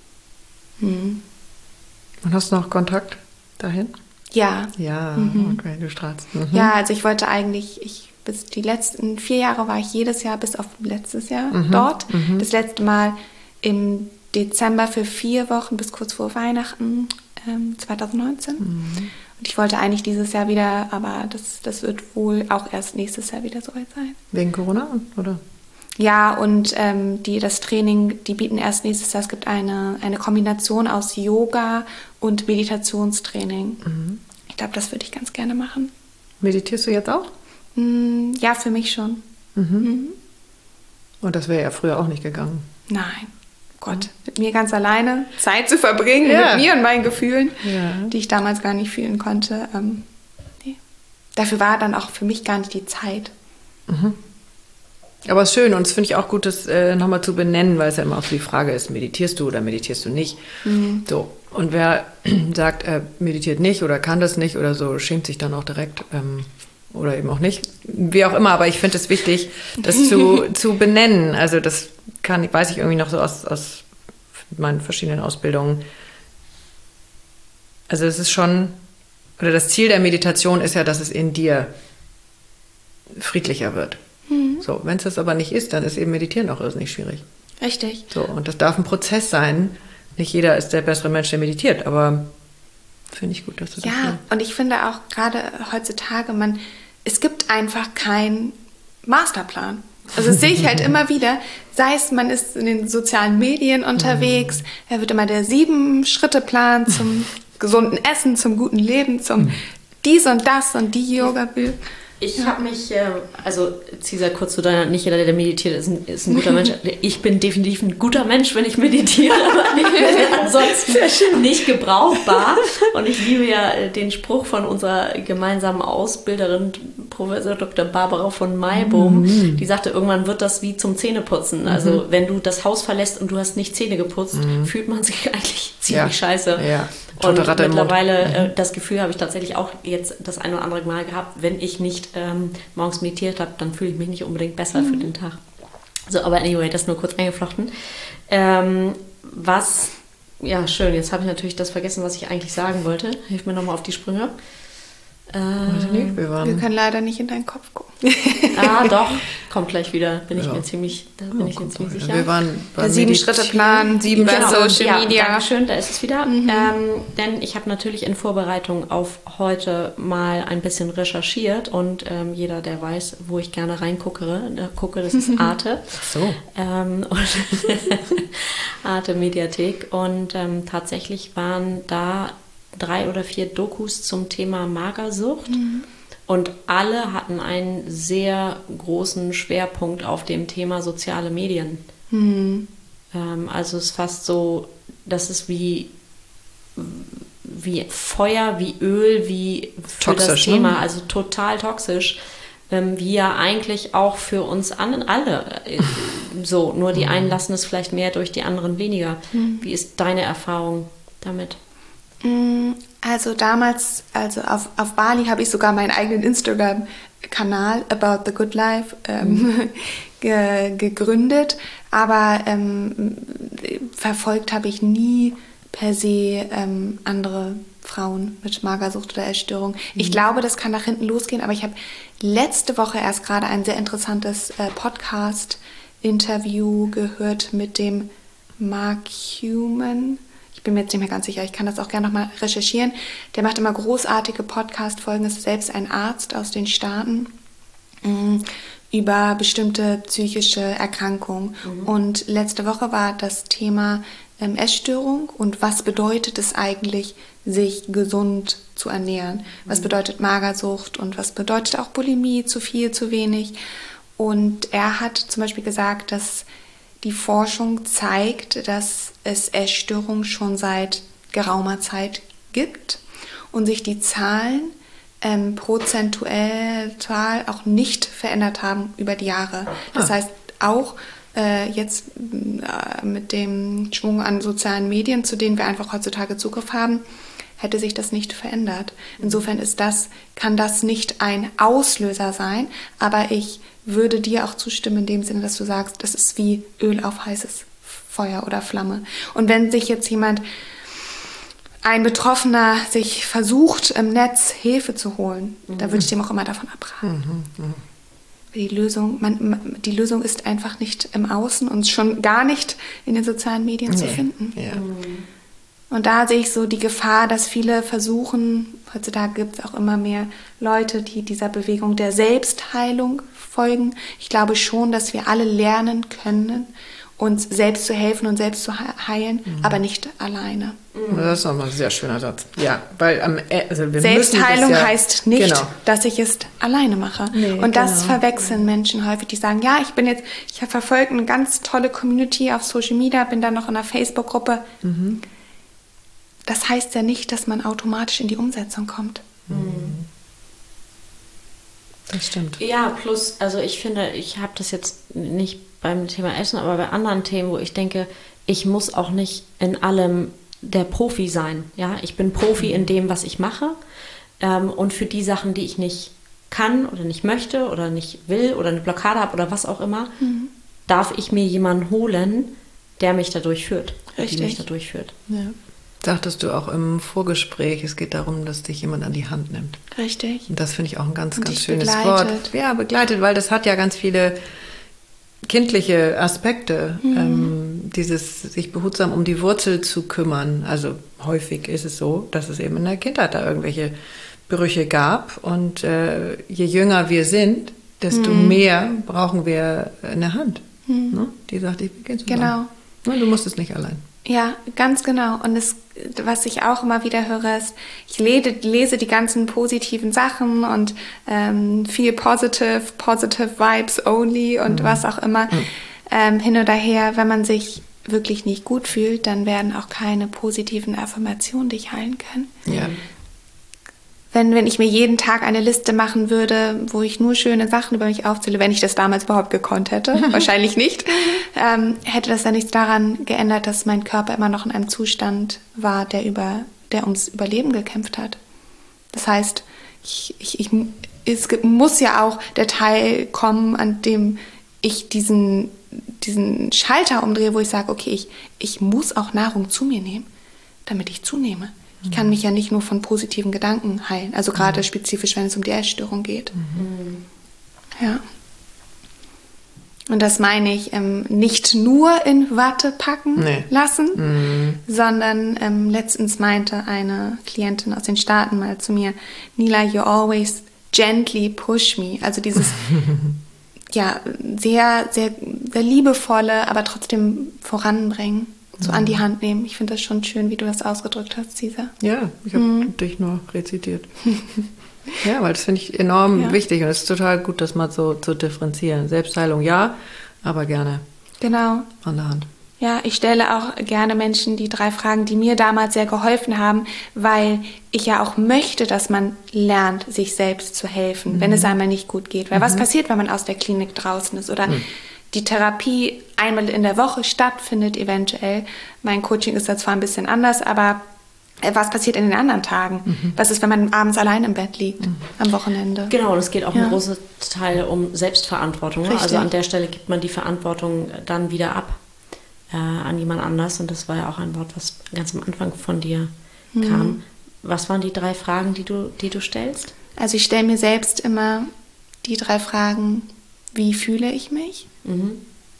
Mhm. Und hast du noch Kontakt dahin? Ja. Ja, mhm. okay, du strahlst. Mhm. Ja, also ich wollte eigentlich, ich bis die letzten vier Jahre war ich jedes Jahr bis auf letztes Jahr mhm. dort. Mhm. Das letzte Mal im Dezember für vier Wochen bis kurz vor Weihnachten ähm, zwanzig neunzehn. Mhm. Und ich wollte eigentlich dieses Jahr wieder, aber das, das wird wohl auch erst nächstes Jahr wieder soweit sein. Wegen Corona, oder? Ja, und ähm, die, das Training, die bieten erst nächstes Jahr, es gibt eine, eine Kombination aus Yoga und Meditationstraining. Mhm. Ich glaube, das würde ich ganz gerne machen. Meditierst du jetzt auch? Mm, ja, für mich schon. Mhm. Mhm. Und das wäre ja früher auch nicht gegangen. Nein. Gott, mit mir ganz alleine Zeit zu verbringen, ja. mit mir und meinen Gefühlen, ja. die ich damals gar nicht fühlen konnte. Ähm, nee. Dafür war dann auch für mich gar nicht die Zeit. Mhm. Aber es ist schön, und es finde ich auch gut, das äh, nochmal zu benennen, weil es ja immer auch so die Frage ist, meditierst du oder meditierst du nicht? Mhm. So. Und wer sagt, er meditiert nicht oder kann das nicht oder so, schämt sich dann auch direkt ähm, oder eben auch nicht. Wie auch immer, aber ich finde es wichtig, das zu, zu benennen. Also das kann, weiß ich irgendwie noch so aus, aus meinen verschiedenen Ausbildungen. Also es ist schon, oder das Ziel der Meditation ist ja, dass es in dir friedlicher wird. Mhm. So, wenn es das aber nicht ist, dann ist eben Meditieren auch irrsinnig schwierig. Richtig. So, und das darf ein Prozess sein, nicht jeder ist der bessere Mensch, der meditiert, aber finde ich gut, dass du das Ja, und ich finde auch gerade heutzutage, man, es gibt einfach keinen Masterplan. Also das sehe ich halt immer wieder, sei es, man ist in den sozialen Medien unterwegs, da wird immer der Sieben-Schritte-Plan zum gesunden Essen, zum guten Leben, zum dies und das und die Yoga-Bücher. Ich habe mich, äh, also Cesar, kurz zu deiner, nicht jeder, der meditiert, ist ein, ist ein guter Mensch. Ich bin definitiv ein guter Mensch, wenn ich meditiere, aber ich bin ansonsten nicht gebrauchbar. Und ich liebe ja den Spruch von unserer gemeinsamen Ausbilderin, Professor Doktor Barbara von Maibohm, mhm. die sagte, irgendwann wird das wie zum Zähneputzen. Also mhm. wenn du das Haus verlässt und du hast nicht Zähne geputzt, mhm. fühlt man sich eigentlich ziemlich ja. scheiße. Ja. Und mittlerweile, äh, das Gefühl habe ich tatsächlich auch jetzt das ein oder andere Mal gehabt, wenn ich nicht ähm, morgens meditiert habe, dann fühle ich mich nicht unbedingt besser mhm. für den Tag. So, aber anyway, das nur kurz eingeflochten. Ähm, was, ja schön, jetzt habe ich natürlich das vergessen, was ich eigentlich sagen wollte. Hilf mir nochmal auf die Sprünge. Ähm, wir, wir können leider nicht in deinen Kopf gucken. Ah, doch, kommt gleich wieder, bin ich ja. mir ziemlich, da bin ja, ich mir ziemlich sicher. Wir waren der Sieben-Schritte-Plan, sieben bei genau. Social ja, Media. Dankeschön, da ist es wieder. Mhm. Ähm, denn ich habe natürlich in Vorbereitung auf heute mal ein bisschen recherchiert und ähm, jeder, der weiß, wo ich gerne reingucke, da gucke, das ist Arte. So. Ähm, Arte Mediathek und ähm, tatsächlich waren da drei oder vier Dokus zum Thema Magersucht mhm. und alle hatten einen sehr großen Schwerpunkt auf dem Thema soziale Medien. Mhm. Ähm, also es ist fast so, das ist wie, wie Feuer, wie Öl, wie für toxisch, das Thema, ne? Also total toxisch, ähm, wie ja eigentlich auch für uns an, alle äh, so, nur die einen lassen es vielleicht mehr durch, die anderen weniger. Mhm. Wie ist deine Erfahrung damit? Also damals, also auf, auf Bali habe ich sogar meinen eigenen Instagram-Kanal About the Good Life ähm, mhm. ge, gegründet, aber ähm, verfolgt habe ich nie per se ähm, andere Frauen mit Magersucht oder Essstörung. Mhm. Ich glaube, das kann nach hinten losgehen, aber ich habe letzte Woche erst gerade ein sehr interessantes äh, Podcast-Interview gehört mit dem Mark Human. Ich bin mir jetzt nicht mehr ganz sicher, ich kann das auch gerne nochmal recherchieren. Der macht immer großartige Podcast-Folgen, ist selbst ein Arzt aus den Staaten, mh, über bestimmte psychische Erkrankungen. Mhm. Und letzte Woche war das Thema ähm, Essstörung und was bedeutet es eigentlich, sich gesund zu ernähren? Mhm. Was bedeutet Magersucht und was bedeutet auch Bulimie, zu viel, zu wenig? Und er hat zum Beispiel gesagt, dass die Forschung zeigt, dass es Essstörungen schon seit geraumer Zeit gibt und sich die Zahlen ähm, prozentuell auch nicht verändert haben über die Jahre. Das ah. heißt, auch äh, jetzt äh, mit dem Schwung an sozialen Medien, zu denen wir einfach heutzutage Zugriff haben, hätte sich das nicht verändert. Insofern ist das, kann das nicht ein Auslöser sein, aber ich würde dir auch zustimmen in dem Sinne, dass du sagst, das ist wie Öl auf heißes Feuer oder Flamme. Und wenn sich jetzt jemand, ein Betroffener, sich versucht, im Netz Hilfe zu holen, mhm. da würde ich dem auch immer davon abraten. Mhm. Mhm. Die Lösung, man, die Lösung ist einfach nicht im Außen und schon gar nicht in den sozialen Medien nee. zu finden. Ja. Mhm. Und da sehe ich so die Gefahr, dass viele versuchen, heutzutage gibt es auch immer mehr Leute, die dieser Bewegung der Selbstheilung folgen. Ich glaube schon, dass wir alle lernen können, uns selbst zu helfen und selbst zu heilen, mhm. aber nicht alleine. Das ist nochmal ein sehr schöner Satz. Ja, weil am also wir Selbstheilung ja, heißt nicht, genau. dass ich es alleine mache. Nee, und das genau. verwechseln Menschen häufig, die sagen, ja, ich bin jetzt, ich habe verfolgt eine ganz tolle Community auf Social Media, bin dann noch in einer Facebook-Gruppe. Mhm. Das heißt ja nicht, dass man automatisch in die Umsetzung kommt. Mhm. Das stimmt. Ja, plus, also ich finde, ich habe das jetzt nicht beim Thema Essen, aber bei anderen Themen, wo ich denke, ich muss auch nicht in allem der Profi sein. Ja, ich bin Profi mhm. in dem, was ich mache. Ähm, und für die Sachen, die ich nicht kann oder nicht möchte oder nicht will oder eine Blockade habe oder was auch immer, mhm. darf ich mir jemanden holen, der mich dadurch führt. Richtig. Die mich dadurch führt. Ja. Sagtest du auch im Vorgespräch, es geht darum, dass dich jemand an die Hand nimmt. Richtig. Und das finde ich auch ein ganz, Und ganz schönes begleitet. Wort. Ja, begleitet, weil das hat ja ganz viele kindliche Aspekte. Mhm. Ähm, ähm, dieses sich behutsam um die Wurzel zu kümmern. Also häufig ist es so, dass es eben in der Kindheit da irgendwelche Brüche gab. Und äh, je jünger wir sind, desto mhm. mehr brauchen wir eine Hand. Mhm. Ne? Die sagt, ich beginne zusammen. Genau. Du musst es nicht allein. Ja, ganz genau. Und das, was ich auch immer wieder höre, ist, ich lese, lese die ganzen positiven Sachen und ähm, viel positive, positive Vibes only und mhm. was auch immer mhm. ähm, hin oder her. Wenn man sich wirklich nicht gut fühlt, dann werden auch keine positiven Affirmationen dich heilen können. Ja. Wenn, wenn ich mir jeden Tag eine Liste machen würde, wo ich nur schöne Sachen über mich aufzähle, wenn ich das damals überhaupt gekonnt hätte, wahrscheinlich nicht, ähm, hätte das ja nichts daran geändert, dass mein Körper immer noch in einem Zustand war, der, über, der ums Überleben gekämpft hat. Das heißt, ich, ich, ich, es muss ja auch der Teil kommen, an dem ich diesen, diesen Schalter umdrehe, wo ich sage, okay, ich, ich muss auch Nahrung zu mir nehmen, damit ich zunehme. Ich kann mich ja nicht nur von positiven Gedanken heilen. Also gerade mhm. spezifisch, wenn es um die Essstörung geht. Mhm. Ja. Und das meine ich ähm, nicht nur in Watte packen nee. lassen, mhm. sondern ähm, letztens meinte eine Klientin aus den Staaten mal zu mir, Nila, you always gently push me. Also dieses ja sehr, sehr, sehr liebevolle, aber trotzdem voranbringen. So an die Hand nehmen. Ich finde das schon schön, wie du das ausgedrückt hast, Cesar. Ja, ich habe mhm. dich nur rezitiert. Ja, weil das finde ich enorm ja. wichtig und es ist total gut, das mal so zu differenzieren. Selbstheilung ja, aber gerne genau. an der Hand. Ja, ich stelle auch gerne Menschen die drei Fragen, die mir damals sehr geholfen haben, weil ich ja auch möchte, dass man lernt, sich selbst zu helfen, mhm. wenn es einmal nicht gut geht. Weil mhm. was passiert, wenn man aus der Klinik draußen ist oder mhm. die Therapie einmal in der Woche stattfindet eventuell. Mein Coaching ist da zwar ein bisschen anders, aber was passiert in den anderen Tagen? Mhm. Was ist, wenn man abends allein im Bett liegt, mhm. am Wochenende? Genau, und es geht auch ja. ein großer Teil um Selbstverantwortung. Richtig. Also an der Stelle gibt man die Verantwortung dann wieder ab äh, an jemand anders. Und das war ja auch ein Wort, was ganz am Anfang von dir mhm. kam. Was waren die drei Fragen, die du, die du stellst? Also ich stelle mir selbst immer die drei Fragen: Wie fühle ich mich? Mhm.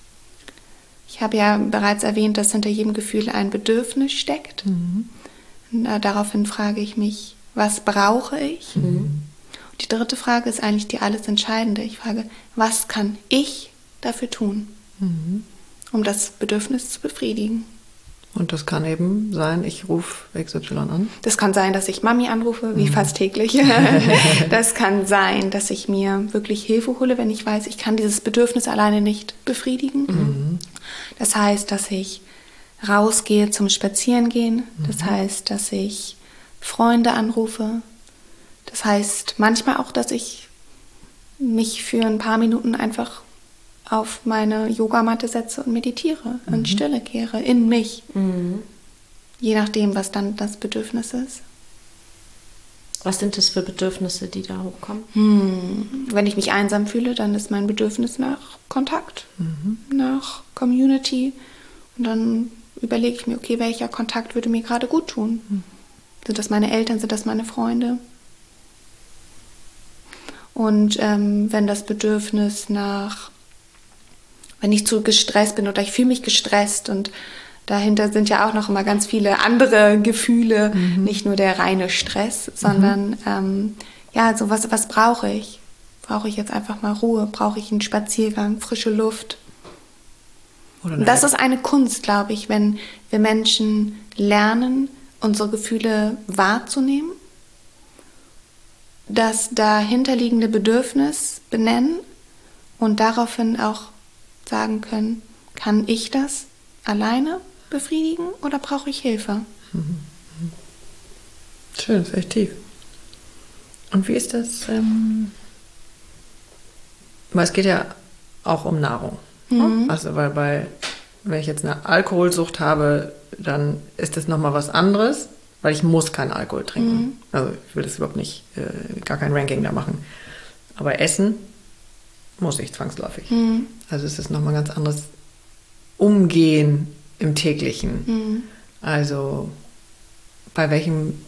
Ich habe ja bereits erwähnt, dass hinter jedem Gefühl ein Bedürfnis steckt. Mhm. Und, äh, daraufhin frage ich mich, was brauche ich? Mhm. Und die dritte Frage ist eigentlich die alles Entscheidende. Ich frage, was kann ich dafür tun, mhm. um das Bedürfnis zu befriedigen? Und das kann eben sein, ich rufe X Y an. Das kann sein, dass ich Mami anrufe, wie mhm. fast täglich. Das kann sein, dass ich mir wirklich Hilfe hole, wenn ich weiß, ich kann dieses Bedürfnis alleine nicht befriedigen. Mhm. Das heißt, dass ich rausgehe zum Spazierengehen. Das mhm. heißt, dass ich Freunde anrufe. Das heißt manchmal auch, dass ich mich für ein paar Minuten einfach auf meine Yogamatte setze und meditiere, mhm. in Stille kehre, in mich. Mhm. Je nachdem, was dann das Bedürfnis ist. Was sind das für Bedürfnisse, die da hochkommen? Hm. Wenn ich mich einsam fühle, dann ist mein Bedürfnis nach Kontakt, mhm. nach Community. Und dann überlege ich mir, okay, welcher Kontakt würde mir gerade gut tun? Mhm. Sind das meine Eltern, sind das meine Freunde? Und ähm, wenn das Bedürfnis nach, wenn ich zu gestresst bin oder ich fühle mich gestresst und dahinter sind ja auch noch immer ganz viele andere Gefühle, mhm. nicht nur der reine Stress, sondern mhm. ähm, ja, so was, was brauche ich? Brauche ich jetzt einfach mal Ruhe? Brauche ich einen Spaziergang, frische Luft? Oder das ist eine Kunst, glaube ich, wenn wir Menschen lernen, unsere Gefühle wahrzunehmen, das dahinterliegende Bedürfnis benennen und daraufhin auch sagen können, kann ich das alleine befriedigen oder brauche ich Hilfe? Schön, das ist echt tief. Und wie ist das? Ähm, weil es geht ja auch um Nahrung. Mhm. Also weil bei, wenn ich jetzt eine Alkoholsucht habe, dann ist das nochmal was anderes, weil ich muss keinen Alkohol trinken. Mhm. Also ich will das überhaupt nicht, äh, gar kein Ranking da machen. Aber Essen muss ich zwangsläufig. Mhm. Also es ist nochmal ein ganz anderes Umgehen im Täglichen. Mhm. Also bei welchem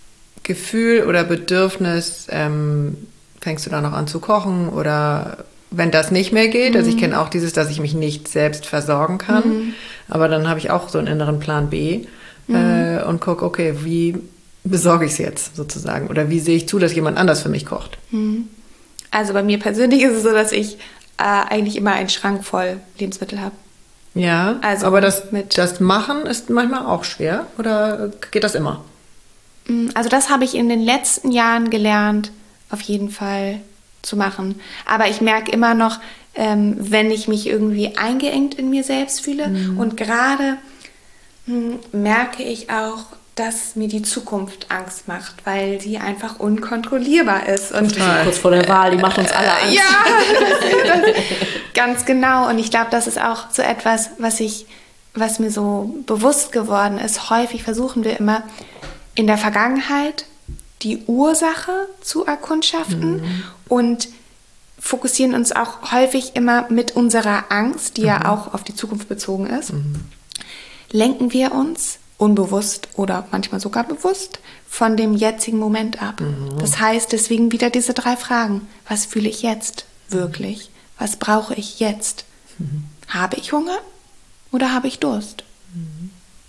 Gefühl oder Bedürfnis ähm, fängst du da noch an zu kochen oder wenn das nicht mehr geht. Also ich kenne auch dieses, dass ich mich nicht selbst versorgen kann. Mhm. Aber dann habe ich auch so einen inneren Plan B mhm. äh, und gucke, okay, wie besorge ich es jetzt sozusagen? Oder wie sehe ich zu, dass jemand anders für mich kocht? Mhm. Also bei mir persönlich ist es so, dass ich äh, eigentlich immer einen Schrank voll Lebensmittel habe. Ja, also aber das, mit das Machen ist manchmal auch schwer. Oder geht das immer? Also das habe ich in den letzten Jahren gelernt, auf jeden Fall zu machen. Aber ich merke immer noch, ähm, wenn ich mich irgendwie eingeengt in mir selbst fühle. Mhm. Und gerade mh, merke ich auch, dass mir die Zukunft Angst macht, weil sie einfach unkontrollierbar ist. Und kurz vor der Wahl, die macht uns alle Angst. Ja, das, ganz genau. Und ich glaube, das ist auch so etwas, was ich, was mir so bewusst geworden ist. Häufig versuchen wir immer in der Vergangenheit die Ursache zu erkundschaften mhm. und fokussieren uns auch häufig immer mit unserer Angst, die mhm. ja auch auf die Zukunft bezogen ist, mhm. lenken wir uns unbewusst oder manchmal sogar bewusst von dem jetzigen Moment ab. Mhm. Das heißt deswegen wieder diese drei Fragen. Was fühle ich jetzt wirklich? Was brauche ich jetzt? Mhm. Habe ich Hunger oder habe ich Durst? Mhm.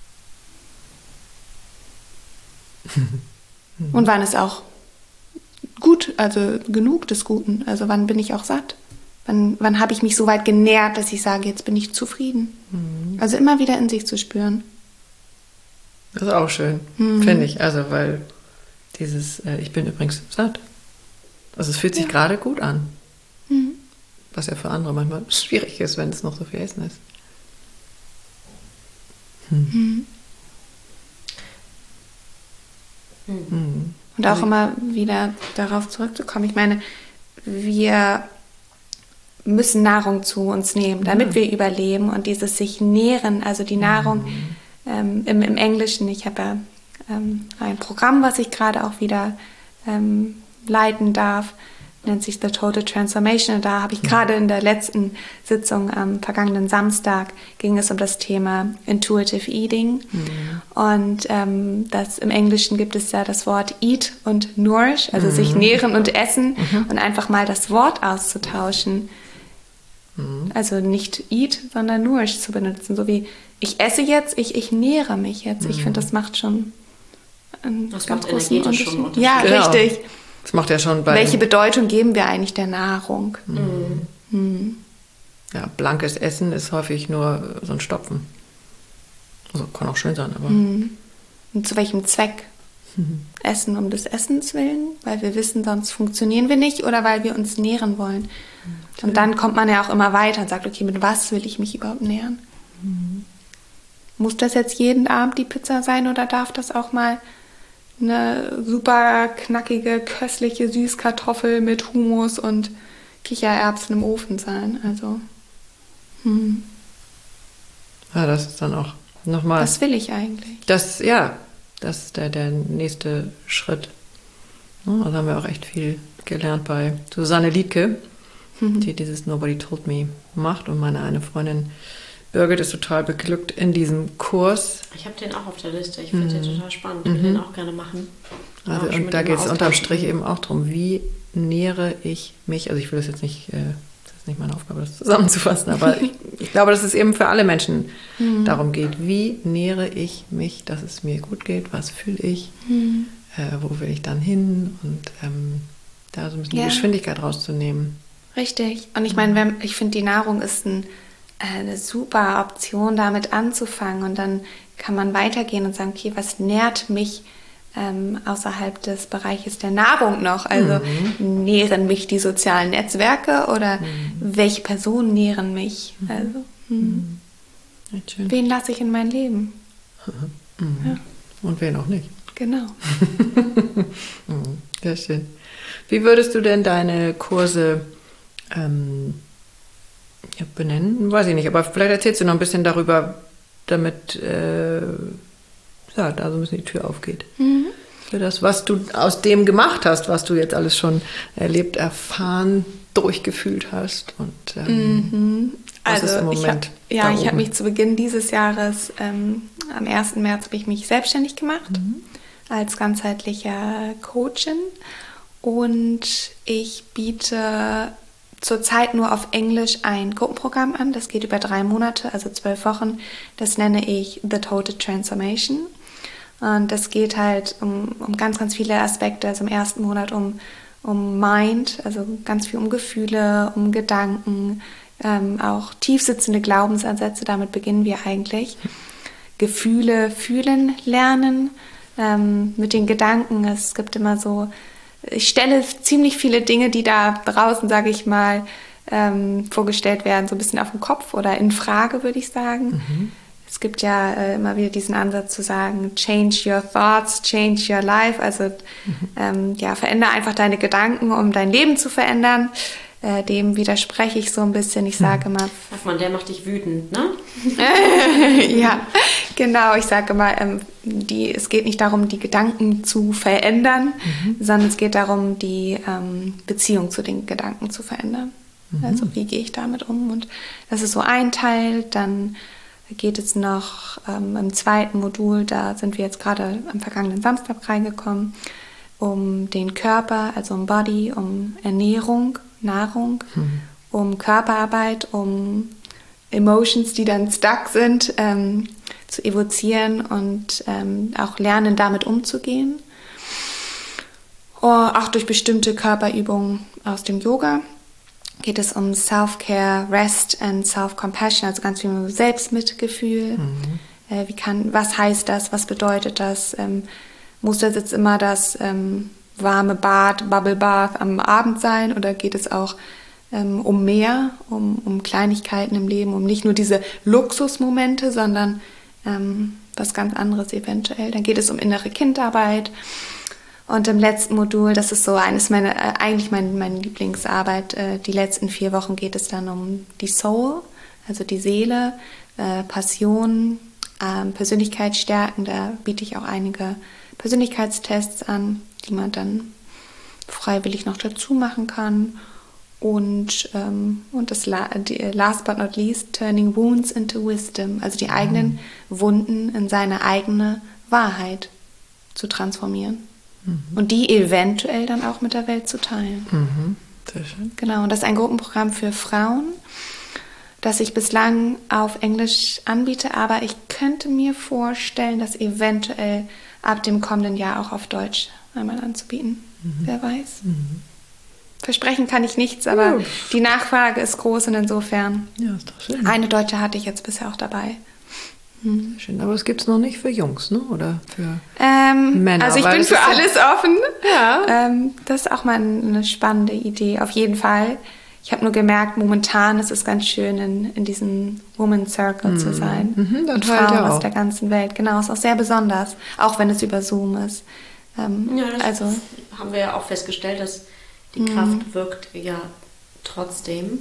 Und wann ist auch gut, also genug des Guten? Also wann bin ich auch satt? Wann, wann habe ich mich so weit genährt, dass ich sage, jetzt bin ich zufrieden? Mhm. Also immer wieder in sich zu spüren. Das ist auch schön, mhm. finde ich. Also weil dieses, äh, ich bin übrigens satt. Also es fühlt sich ja. gerade gut an. Mhm. Was ja für andere manchmal schwierig ist, wenn es noch so viel Essen ist. Hm. Mhm. Mhm. Und auch immer wieder darauf zurückzukommen. Ich meine, wir müssen Nahrung zu uns nehmen, damit ja. wir überleben. Und dieses sich nähren, also die Nahrung mhm. ähm, im, im Englischen. Ich habe ja ähm, ein Programm, was ich gerade auch wieder ähm, leiten darf, nennt sich The Total Transformation. Und da habe ich gerade in der letzten Sitzung am vergangenen Samstag ging es um das Thema Intuitive Eating. Mhm. Und ähm, das im Englischen gibt es ja das Wort Eat und Nourish, also mhm. sich nähren und essen mhm. und einfach mal das Wort auszutauschen. Mhm. Also nicht Eat, sondern Nourish zu benutzen. So wie ich esse jetzt, ich, ich nähere mich jetzt. Mhm. Ich finde, das macht schon einen das ganz macht großen Unterschied. Schon Unterschied. Ja, genau. richtig. Das macht ja schon bei... Welche Bedeutung geben wir eigentlich der Nahrung? Mhm. Mhm. Ja, blankes Essen ist häufig nur so ein Stopfen. Also kann auch schön sein, aber... Mhm. Und zu welchem Zweck? Mhm. Essen um des Essens willen? Weil wir wissen, sonst funktionieren wir nicht oder weil wir uns nähren wollen? Mhm. Und dann kommt man ja auch immer weiter und sagt, okay, mit was will ich mich überhaupt nähren? Mhm. Muss das jetzt jeden Abend die Pizza sein oder darf das auch mal eine super knackige, köstliche Süßkartoffel mit Hummus und Kichererbsen im Ofen sein? Also, hm. Ja, das ist dann auch nochmal... Was will ich eigentlich? Das, ja, das ist der, der nächste Schritt. Also haben wir auch echt viel gelernt bei Susanne Liedke, mhm. die dieses Nobody Told Me macht. Und meine eine Freundin Birgit ist total beglückt in diesem Kurs. Ich habe den auch auf der Liste. Ich finde mhm. den total spannend. Ich will mhm. den auch gerne machen. Also, und da geht es unterm Strich eben auch darum, wie nähere ich mich, also ich will das jetzt nicht, äh, das ist nicht meine Aufgabe, das zusammenzufassen, aber ich, ich glaube, dass es eben für alle Menschen mhm. darum geht, wie nähere ich mich, dass es mir gut geht, was fühle ich, mhm. äh, wo will ich dann hin und ähm, da so ein bisschen ja. die Geschwindigkeit rauszunehmen. Richtig. Und ich meine, ich finde, die Nahrung ist ein eine super Option, damit anzufangen und dann kann man weitergehen und sagen, okay, was nährt mich ähm, außerhalb des Bereiches der Nahrung noch? Also mhm. nähren mich die sozialen Netzwerke oder mhm. welche Personen nähren mich? Mhm. Also mhm. Ja, wen lasse ich in mein Leben? Mhm. Ja. Und wen auch nicht. Genau. Sehr schön. Wie würdest du denn deine Kurse ähm, ja, benennen? Weiß ich nicht, aber vielleicht erzählst du noch ein bisschen darüber, damit äh, ja, da so ein bisschen die Tür aufgeht. Mhm. Für das, was du aus dem gemacht hast, was du jetzt alles schon erlebt, erfahren, durchgefühlt hast. Und ähm, mhm. was also ist im Moment ich hab, ja, ich habe mich zu Beginn dieses Jahres, ähm, am ersten März, habe ich mich selbstständig gemacht mhm. als ganzheitlicher Coachin und ich biete zurzeit nur auf Englisch ein Gruppenprogramm an. Das geht über drei Monate, also zwölf Wochen. Das nenne ich The Total Transformation. Und das geht halt um, um ganz, ganz viele Aspekte. Also im ersten Monat um, um Mind, also ganz viel um Gefühle, um Gedanken, ähm, auch tiefsitzende Glaubensansätze. Damit beginnen wir eigentlich. Gefühle fühlen lernen, ähm, mit den Gedanken. Es gibt immer so, ich stelle ziemlich viele Dinge, die da draußen, sage ich mal, ähm, vorgestellt werden, so ein bisschen auf den Kopf oder in Frage, würde ich sagen. Mhm. Es gibt ja äh, immer wieder diesen Ansatz zu sagen, change your thoughts, change your life. Also mhm. ähm, ja, verändere einfach deine Gedanken, um dein Leben zu verändern. Äh, dem widerspreche ich so ein bisschen. Ich sage immer... Sagt man, der macht dich wütend, ne? Ja, genau. Ich sage immer, ähm, die, es geht nicht darum, die Gedanken zu verändern, mhm. sondern es geht darum, die ähm, Beziehung zu den Gedanken zu verändern. Mhm. Also wie gehe ich damit um? Und das ist so ein Teil. Dann geht es noch ähm, im zweiten Modul, da sind wir jetzt gerade am vergangenen Samstag reingekommen, um den Körper, also um Body, um Ernährung, Nahrung, mhm. um Körperarbeit, um Emotions, die dann stuck sind, ähm, zu evozieren und ähm, auch lernen, damit umzugehen. Oh, auch durch bestimmte Körperübungen aus dem Yoga geht es um Self-Care, Rest and Self-Compassion, also ganz viel um Selbstmitgefühl. Mhm. Äh, wie kann, was heißt das? Was bedeutet das? Ähm, muss das jetzt immer das ähm, warme Bad, Bubble Bath am Abend sein oder geht es auch ähm, um mehr, um, um Kleinigkeiten im Leben, um nicht nur diese Luxusmomente, sondern ähm, was ganz anderes eventuell. Dann geht es um innere Kindarbeit. Und im letzten Modul, das ist so eines meiner, äh, eigentlich meine, meine Lieblingsarbeit, äh, die letzten vier Wochen geht es dann um die Soul, also die Seele, äh, Passion, äh, Persönlichkeitsstärken. Da biete ich auch einige Persönlichkeitstests an, die man dann freiwillig noch dazu machen kann. Und, ähm, und das la- die, last but not least, turning wounds into wisdom, also die eigenen Wunden in seine eigene Wahrheit zu transformieren. Mhm. Und die eventuell dann auch mit der Welt zu teilen. Mhm. Sehr schön. Genau, und das ist ein Gruppenprogramm für Frauen, das ich bislang auf Englisch anbiete, aber ich könnte mir vorstellen, das eventuell ab dem kommenden Jahr auch auf Deutsch einmal anzubieten. Mhm. Wer weiß. Mhm. Versprechen kann ich nichts, aber ja. Die Nachfrage ist groß und insofern. Ja, ist doch schön. Eine Deutsche hatte ich jetzt bisher auch dabei. Hm. Sehr schön, aber es gibt es noch nicht für Jungs, ne? Oder für ähm, Männer? Also ich bin für alles offen. Ja. Ähm, das ist auch mal eine spannende Idee, auf jeden Fall. Ich habe nur gemerkt, momentan ist es ganz schön, in, in diesem Woman Circle mhm. zu sein. Mhm, mit Frauen ja aus der ganzen Welt. Genau, ist auch sehr besonders, auch wenn es über Zoom ist. Ähm, ja, das also haben wir ja auch festgestellt, dass die mhm. Kraft wirkt ja trotzdem.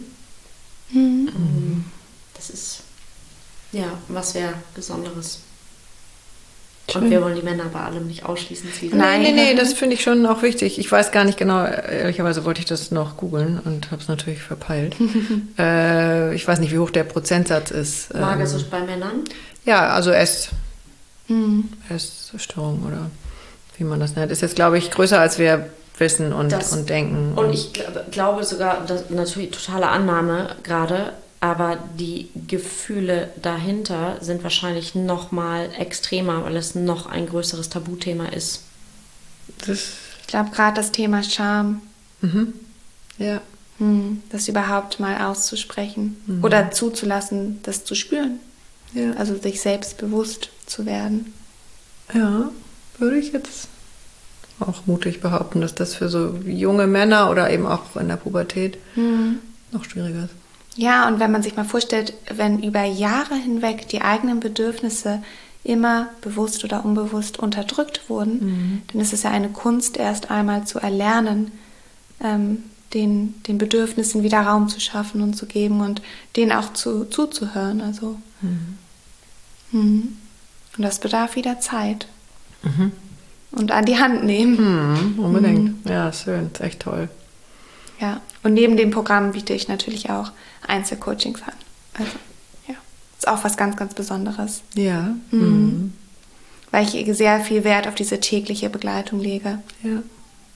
Mhm. Das ist ja was sehr Besonderes. Schön. Und wir wollen die Männer bei allem nicht ausschließen. Nein, nee, nee, das finde ich schon auch wichtig. Ich weiß gar nicht genau, ehrlicherweise wollte ich das noch googeln und habe es natürlich verpeilt. äh, ich weiß nicht, wie hoch der Prozentsatz ist. Magersucht ähm, bei Männern? Ja, also Ess, mhm. Essstörung oder wie man das nennt. Ist jetzt, glaube ich, größer, als wir wissen und, das, und denken. Und, und ich glaub, glaube sogar, das natürlich totale Annahme gerade, aber die Gefühle dahinter sind wahrscheinlich noch mal extremer, weil es noch ein größeres Tabuthema ist. Das ich glaube, gerade das Thema Scham. Mhm. Ja. Hm, das überhaupt mal auszusprechen mhm. oder zuzulassen, das zu spüren. Ja. Also sich selbst bewusst zu werden. Ja, würde ich jetzt auch mutig behaupten, dass das für so junge Männer oder eben auch in der Pubertät mhm. noch schwieriger ist. Ja, und wenn man sich mal vorstellt, wenn über Jahre hinweg die eigenen Bedürfnisse immer bewusst oder unbewusst unterdrückt wurden, mhm. dann ist es ja eine Kunst, erst einmal zu erlernen, ähm, den, den Bedürfnissen wieder Raum zu schaffen und zu geben und denen auch zu, zuzuhören. Also. Mhm. Mhm. Und das bedarf wieder Zeit. Mhm. Und an die Hand nehmen. Mhm, unbedingt. Mhm. Ja, schön. Ist echt toll. Ja, und neben dem Programm biete ich natürlich auch Einzelcoachings an. Also, ja, ist auch was ganz, ganz Besonderes. Ja. Mhm. Mhm. Weil ich sehr viel Wert auf diese tägliche Begleitung lege. Ja.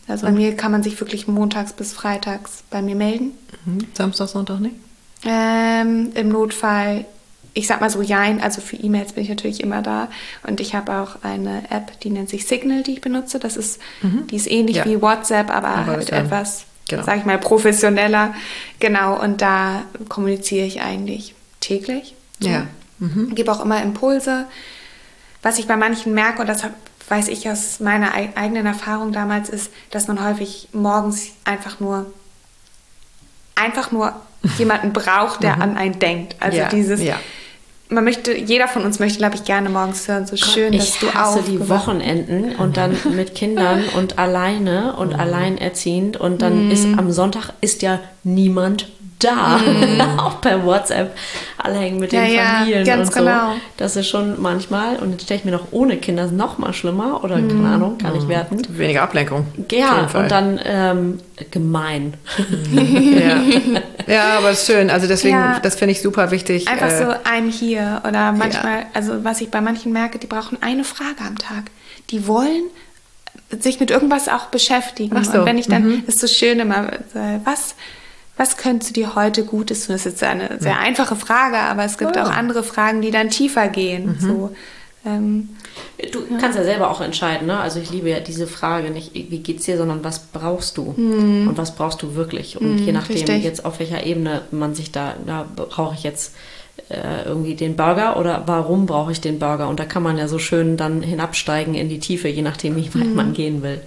Also bei mir kann man sich wirklich montags bis freitags bei mir melden. Mhm. Samstag, Sonntag nicht? Ähm, im Notfall, ich sag mal so, jein, also für E-Mails bin ich natürlich immer da. Und ich habe auch eine App, die nennt sich Signal, die ich benutze. Das ist, mhm. die ist ähnlich ja. wie WhatsApp, aber, aber halt ähm, etwas, genau. sag ich mal, professioneller. Genau, und da kommuniziere ich eigentlich täglich. So. Ja. Mhm. Gebe auch immer Impulse. Was ich bei manchen merke, und das weiß ich aus meiner eigenen Erfahrung damals, ist, dass man häufig morgens einfach nur einfach nur jemanden braucht, der mhm. an einen denkt. Also ja, dieses, ja. man möchte, jeder von uns möchte, glaube ich, gerne morgens hören, so schön, ich dass du hasse die Wochenenden und dann mit Kindern und alleine und mhm. alleinerziehend und dann mhm. ist am Sonntag ist ja niemand da, mm. auch per WhatsApp, alle hängen mit ja, den Familien ja, ganz und so. Genau. Das ist schon manchmal, und jetzt stelle ich mir noch ohne Kinder noch mal schlimmer oder mm. keine Ahnung, gar nicht wertend. Weniger Ablenkung. Ja, und dann ähm, gemein. ja. ja, aber ist schön, also deswegen, ja. das finde ich super wichtig. Einfach äh, so I'm here oder manchmal, ja. also was ich bei manchen merke, die brauchen eine Frage am Tag. Die wollen sich mit irgendwas auch beschäftigen. Ach so. Und wenn ich dann, mhm. ist so schön immer, was Was könntest du dir heute Gutes tun? Das ist jetzt eine sehr ja. einfache Frage, aber es gibt oh. auch andere Fragen, die dann tiefer gehen. Mhm. So, ähm, du ja. kannst ja selber auch entscheiden, ne? Also ich liebe ja diese Frage nicht, wie geht's dir, sondern was brauchst du? Mhm. Und was brauchst du wirklich? Und mhm, je nachdem richtig. jetzt auf welcher Ebene man sich da, da brauche ich jetzt äh, irgendwie den Burger oder warum brauche ich den Burger? Und da kann man ja so schön dann hinabsteigen in die Tiefe, je nachdem, wie weit mhm. man gehen will.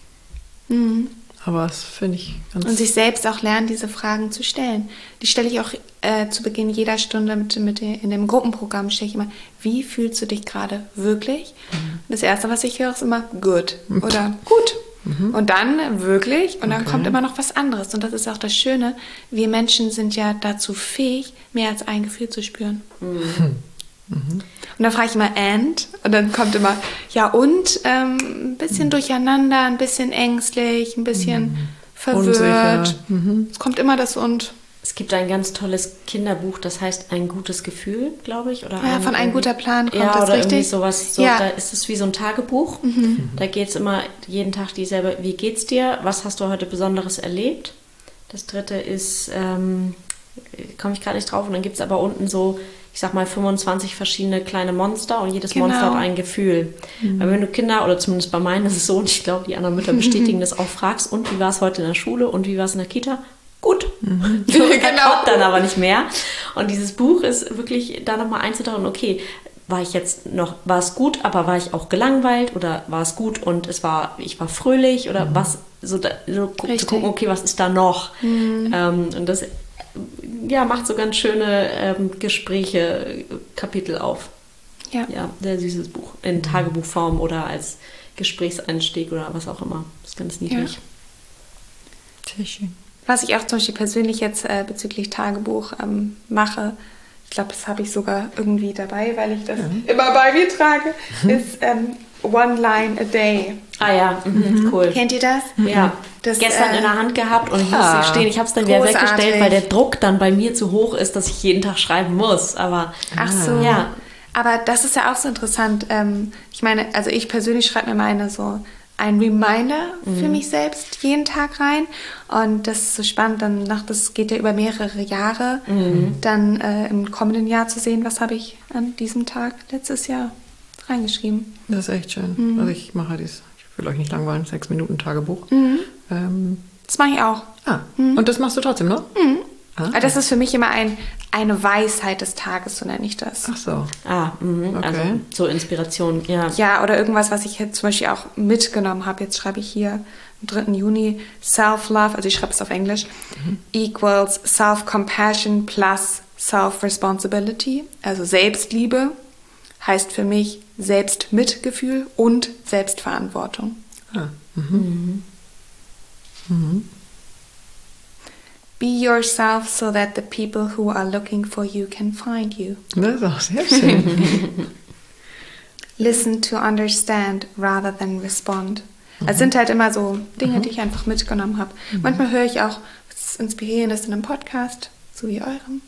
Mhm. Aber das finde ich ganz... Und sich selbst auch lernen, diese Fragen zu stellen. Die stelle ich auch äh, zu Beginn jeder Stunde mit, mit den, in dem Gruppenprogramm, stelle ich immer, wie fühlst du dich gerade wirklich? Mhm. Das Erste, was ich höre, ist immer good oder gut. Mhm. Und dann wirklich und dann okay. kommt immer noch was anderes. Und das ist auch das Schöne, wir Menschen sind ja dazu fähig, mehr als ein Gefühl zu spüren. Mhm. Mhm. Und dann frage ich immer, and? Und dann kommt immer, ja und? Ähm, ein bisschen mhm. durcheinander, ein bisschen ängstlich, ein bisschen mhm. verwirrt. Mhm. Es kommt immer das und. Es gibt ein ganz tolles Kinderbuch, das heißt Ein gutes Gefühl, glaube ich. Oder ja, ein, von Ein guter Plan kommt ja, das oder richtig. Irgendwie sowas, so, ja. Da ist es wie so ein Tagebuch. Mhm. Da geht es immer jeden Tag dieselbe, wie geht's dir? Was hast du heute Besonderes erlebt? Das dritte ist, ähm, komme ich gerade nicht drauf, und dann gibt es aber unten so, ich sag mal, fünfundzwanzig verschiedene kleine Monster und jedes genau. Monster hat ein Gefühl. Mhm. Weil wenn du Kinder, oder zumindest bei meinen ist es so, und ich glaube, die anderen Mütter bestätigen das auch, fragst, und wie war es heute in der Schule und wie war es in der Kita? Gut. Mhm. So, genau. Dann aber nicht mehr. Und dieses Buch ist wirklich da nochmal einzutauchen, okay, war ich jetzt noch, war es gut, aber war ich auch gelangweilt oder war es gut und es war, ich war fröhlich oder mhm. was, so, da, so zu gucken, okay, was ist da noch? Mhm. Ähm, und das ja, macht so ganz schöne ähm, Gespräche, Kapitel auf. Ja. Ja, sehr süßes Buch. In Tagebuchform oder als Gesprächseinstieg oder was auch immer. Das ist ganz niedlich. Ja. Sehr schön. Was ich auch zum Beispiel persönlich jetzt äh, bezüglich Tagebuch ähm, mache, ich glaube, das habe ich sogar irgendwie dabei, weil ich das ja. immer bei mir trage, ist ähm, One Line a Day. Ah ja, mhm. cool. Kennt ihr das? Ja. Das, Gestern äh, in der Hand gehabt und ich muss ah, gestehen, ich habe es dann wieder weggestellt, weil der Druck dann bei mir zu hoch ist, dass ich jeden Tag schreiben muss. Aber ach so. Ja. Aber das ist ja auch so interessant. Ähm, ich meine, also ich persönlich schreibe mir meine so ein Reminder mhm. für mich selbst jeden Tag rein. Und das ist so spannend, dann nach, das geht ja über mehrere Jahre, mhm. dann äh, im kommenden Jahr zu sehen, was habe ich an diesem Tag letztes Jahr reingeschrieben. Das ist echt schön. Mhm. Also ich mache dieses, ich will euch nicht langweilen, sechs Minuten Tagebuch. Mhm. Ähm, das mache ich auch. Ah, mhm. Und das machst du trotzdem noch? Mhm. Ah. Das ist für mich immer ein, eine Weisheit des Tages, so nenne ich das. Ach so. Ah, mh. Also okay. so Inspiration, ja. Ja, oder irgendwas, was ich jetzt zum Beispiel auch mitgenommen habe. Jetzt schreibe ich hier am dritten Juni Self-Love, also ich schreibe es auf Englisch, mhm. equals Self-Compassion plus Self-Responsibility. Also Selbstliebe heißt für mich Selbstmitgefühl und Selbstverantwortung. Ah. Mhm. Mhm. Mhm. Be yourself so that the people who are looking for you can find you. Das ist auch sehr schön. Listen to understand rather than respond. Mhm. Es sind halt immer so Dinge, mhm. die ich einfach mitgenommen habe. Mhm. Manchmal höre ich auch was Inspirierendes in einem Podcast, so wie eurem.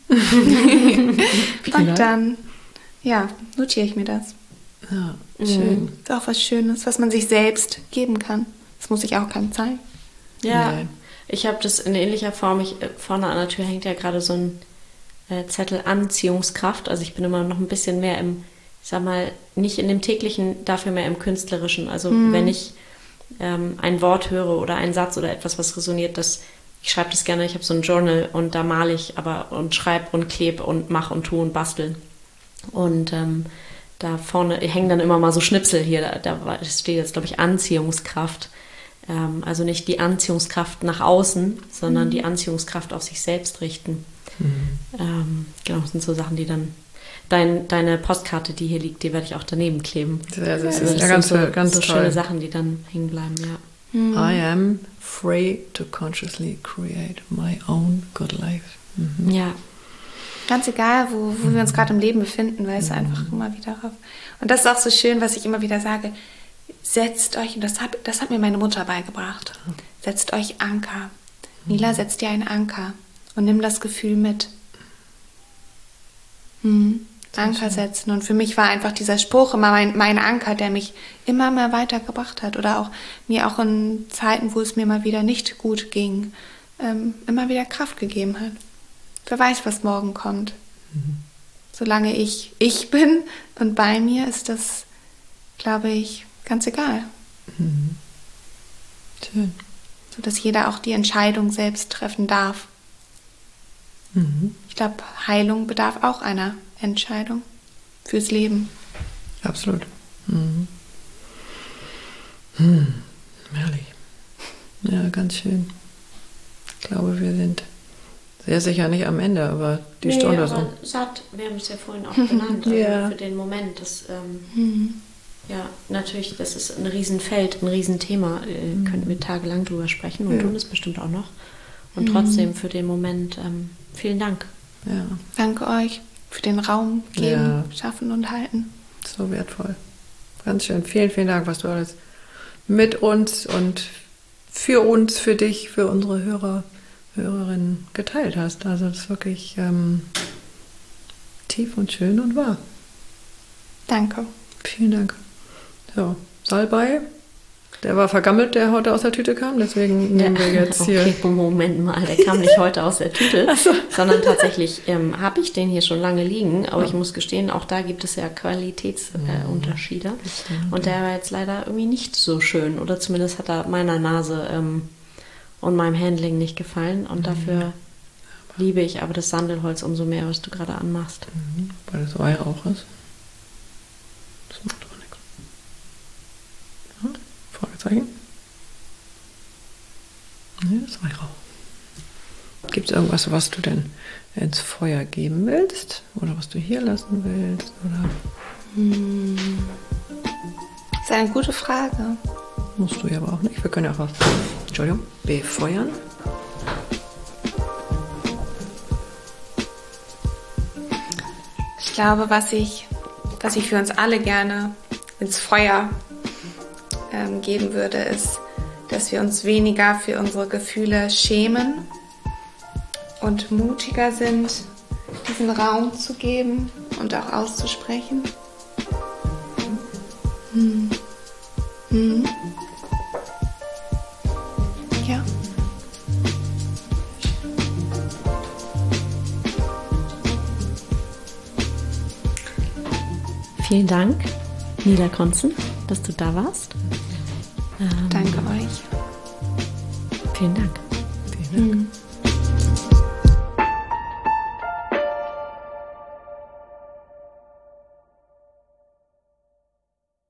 Und dann, ja, notiere ich mir das. Ja, schön. Ist auch was Schönes, was man sich selbst geben kann. Das muss ich auch keinem zeigen. Ja, Nee. ich habe das in ähnlicher Form. Ich, äh, vorne an der Tür hängt ja gerade so ein äh, Zettel Anziehungskraft. Also ich bin immer noch ein bisschen mehr im, ich sag mal, nicht in dem täglichen, dafür mehr im künstlerischen. Also Mhm. wenn ich ähm, ein Wort höre oder einen Satz oder etwas, was resoniert, das, ich schreibe das gerne. Ich habe so ein Journal und da male ich aber und schreibe und klebe und mache und tue und bastel. Und ähm, da vorne hängen dann immer mal so Schnipsel hier. Da, da steht jetzt, glaube ich, Anziehungskraft. Ähm, also nicht die Anziehungskraft nach außen, sondern Mhm. die Anziehungskraft auf sich selbst richten. Mhm. Ähm, genau, das sind so Sachen, die dann. Dein, deine Postkarte, die hier liegt, die werde ich auch daneben kleben. Sehr, sehr, Also sehr, das ja, ganz, sind so, ganz so toll. schöne Sachen, die dann hängen bleiben, ja. Mhm. I am free to consciously create my own good life. Mhm. Ja, Ganz egal, wo, wo wir uns gerade im Leben befinden, weißt du, einfach immer wieder rauf. Und das ist auch so schön, was ich immer wieder sage. Setzt euch, und das hat, das hat mir meine Mutter beigebracht, setzt euch Anker. Nila, setz dir einen Anker und nimm das Gefühl mit. Mhm. Anker setzen. Und für mich war einfach dieser Spruch immer mein, mein Anker, der mich immer mehr weitergebracht hat. Oder auch mir auch in Zeiten, wo es mir mal wieder nicht gut ging, ähm, immer wieder Kraft gegeben hat. Wer weiß, was morgen kommt. Mhm. Solange ich ich bin und bei mir, ist das, glaube ich, ganz egal. Mhm. Schön. Sodass jeder auch die Entscheidung selbst treffen darf. Mhm. Ich glaube, Heilung bedarf auch einer Entscheidung fürs Leben. Absolut. Mhm. Hm. Herrlich. Ja, ganz schön. Ich glaube, wir sind sehr sicher nicht am Ende, aber die nee, Stunde aber so. satt, wir haben es ja vorhin auch benannt, also Ja. für den Moment. Das, ähm, Mhm. ja, natürlich, das ist ein Riesenfeld, ein Riesenthema. Äh, Mhm. Könnten wir tagelang drüber sprechen und Ja. tun es bestimmt auch noch. Und Mhm. trotzdem für den Moment ähm, vielen Dank. Ja, Danke euch für den Raum geben, Ja. schaffen und halten. so wertvoll. Ganz schön. Vielen, vielen Dank, was du alles mit uns und für uns, für dich, für unsere Hörer, Hörerinnen geteilt hast. Also das ist wirklich ähm, tief und schön und wahr. Danke. Vielen Dank. So, Salbei, der war vergammelt, der heute aus der Tüte kam, deswegen nehmen wir jetzt hier. Okay, Moment mal, der kam nicht heute aus der Tüte, sondern tatsächlich ähm, habe ich den hier schon lange liegen, aber ich muss gestehen, auch da gibt es ja Qualitätsunterschiede. Äh, Unterschiede. Und der war jetzt leider irgendwie nicht so schön, oder zumindest hat er meiner Nase ähm, und meinem Handling nicht gefallen. Und dafür liebe ich aber das Sandelholz umso mehr, was du gerade anmachst. Mhm, weil das Weihrauch ist. Das macht aber nichts. Ja, Fragezeichen? Nee, das Weihrauch. Gibt es irgendwas, was du denn ins Feuer geben willst? Oder was du hier lassen willst? Oder Das ist eine gute Frage. musst du ja aber auch nicht. Wir können ja auch was, Entschuldigung, befeuern. Ich glaube, was ich, was ich für uns alle gerne ins Feuer ähm, geben würde, ist, dass wir uns weniger für unsere Gefühle schämen und mutiger sind, diesen Raum zu geben und auch auszusprechen. Hm. Hm. Ja. Vielen Dank, Nila Konzen, dass du da warst. Ähm, Danke euch. Vielen Dank. Vielen Dank. Hm.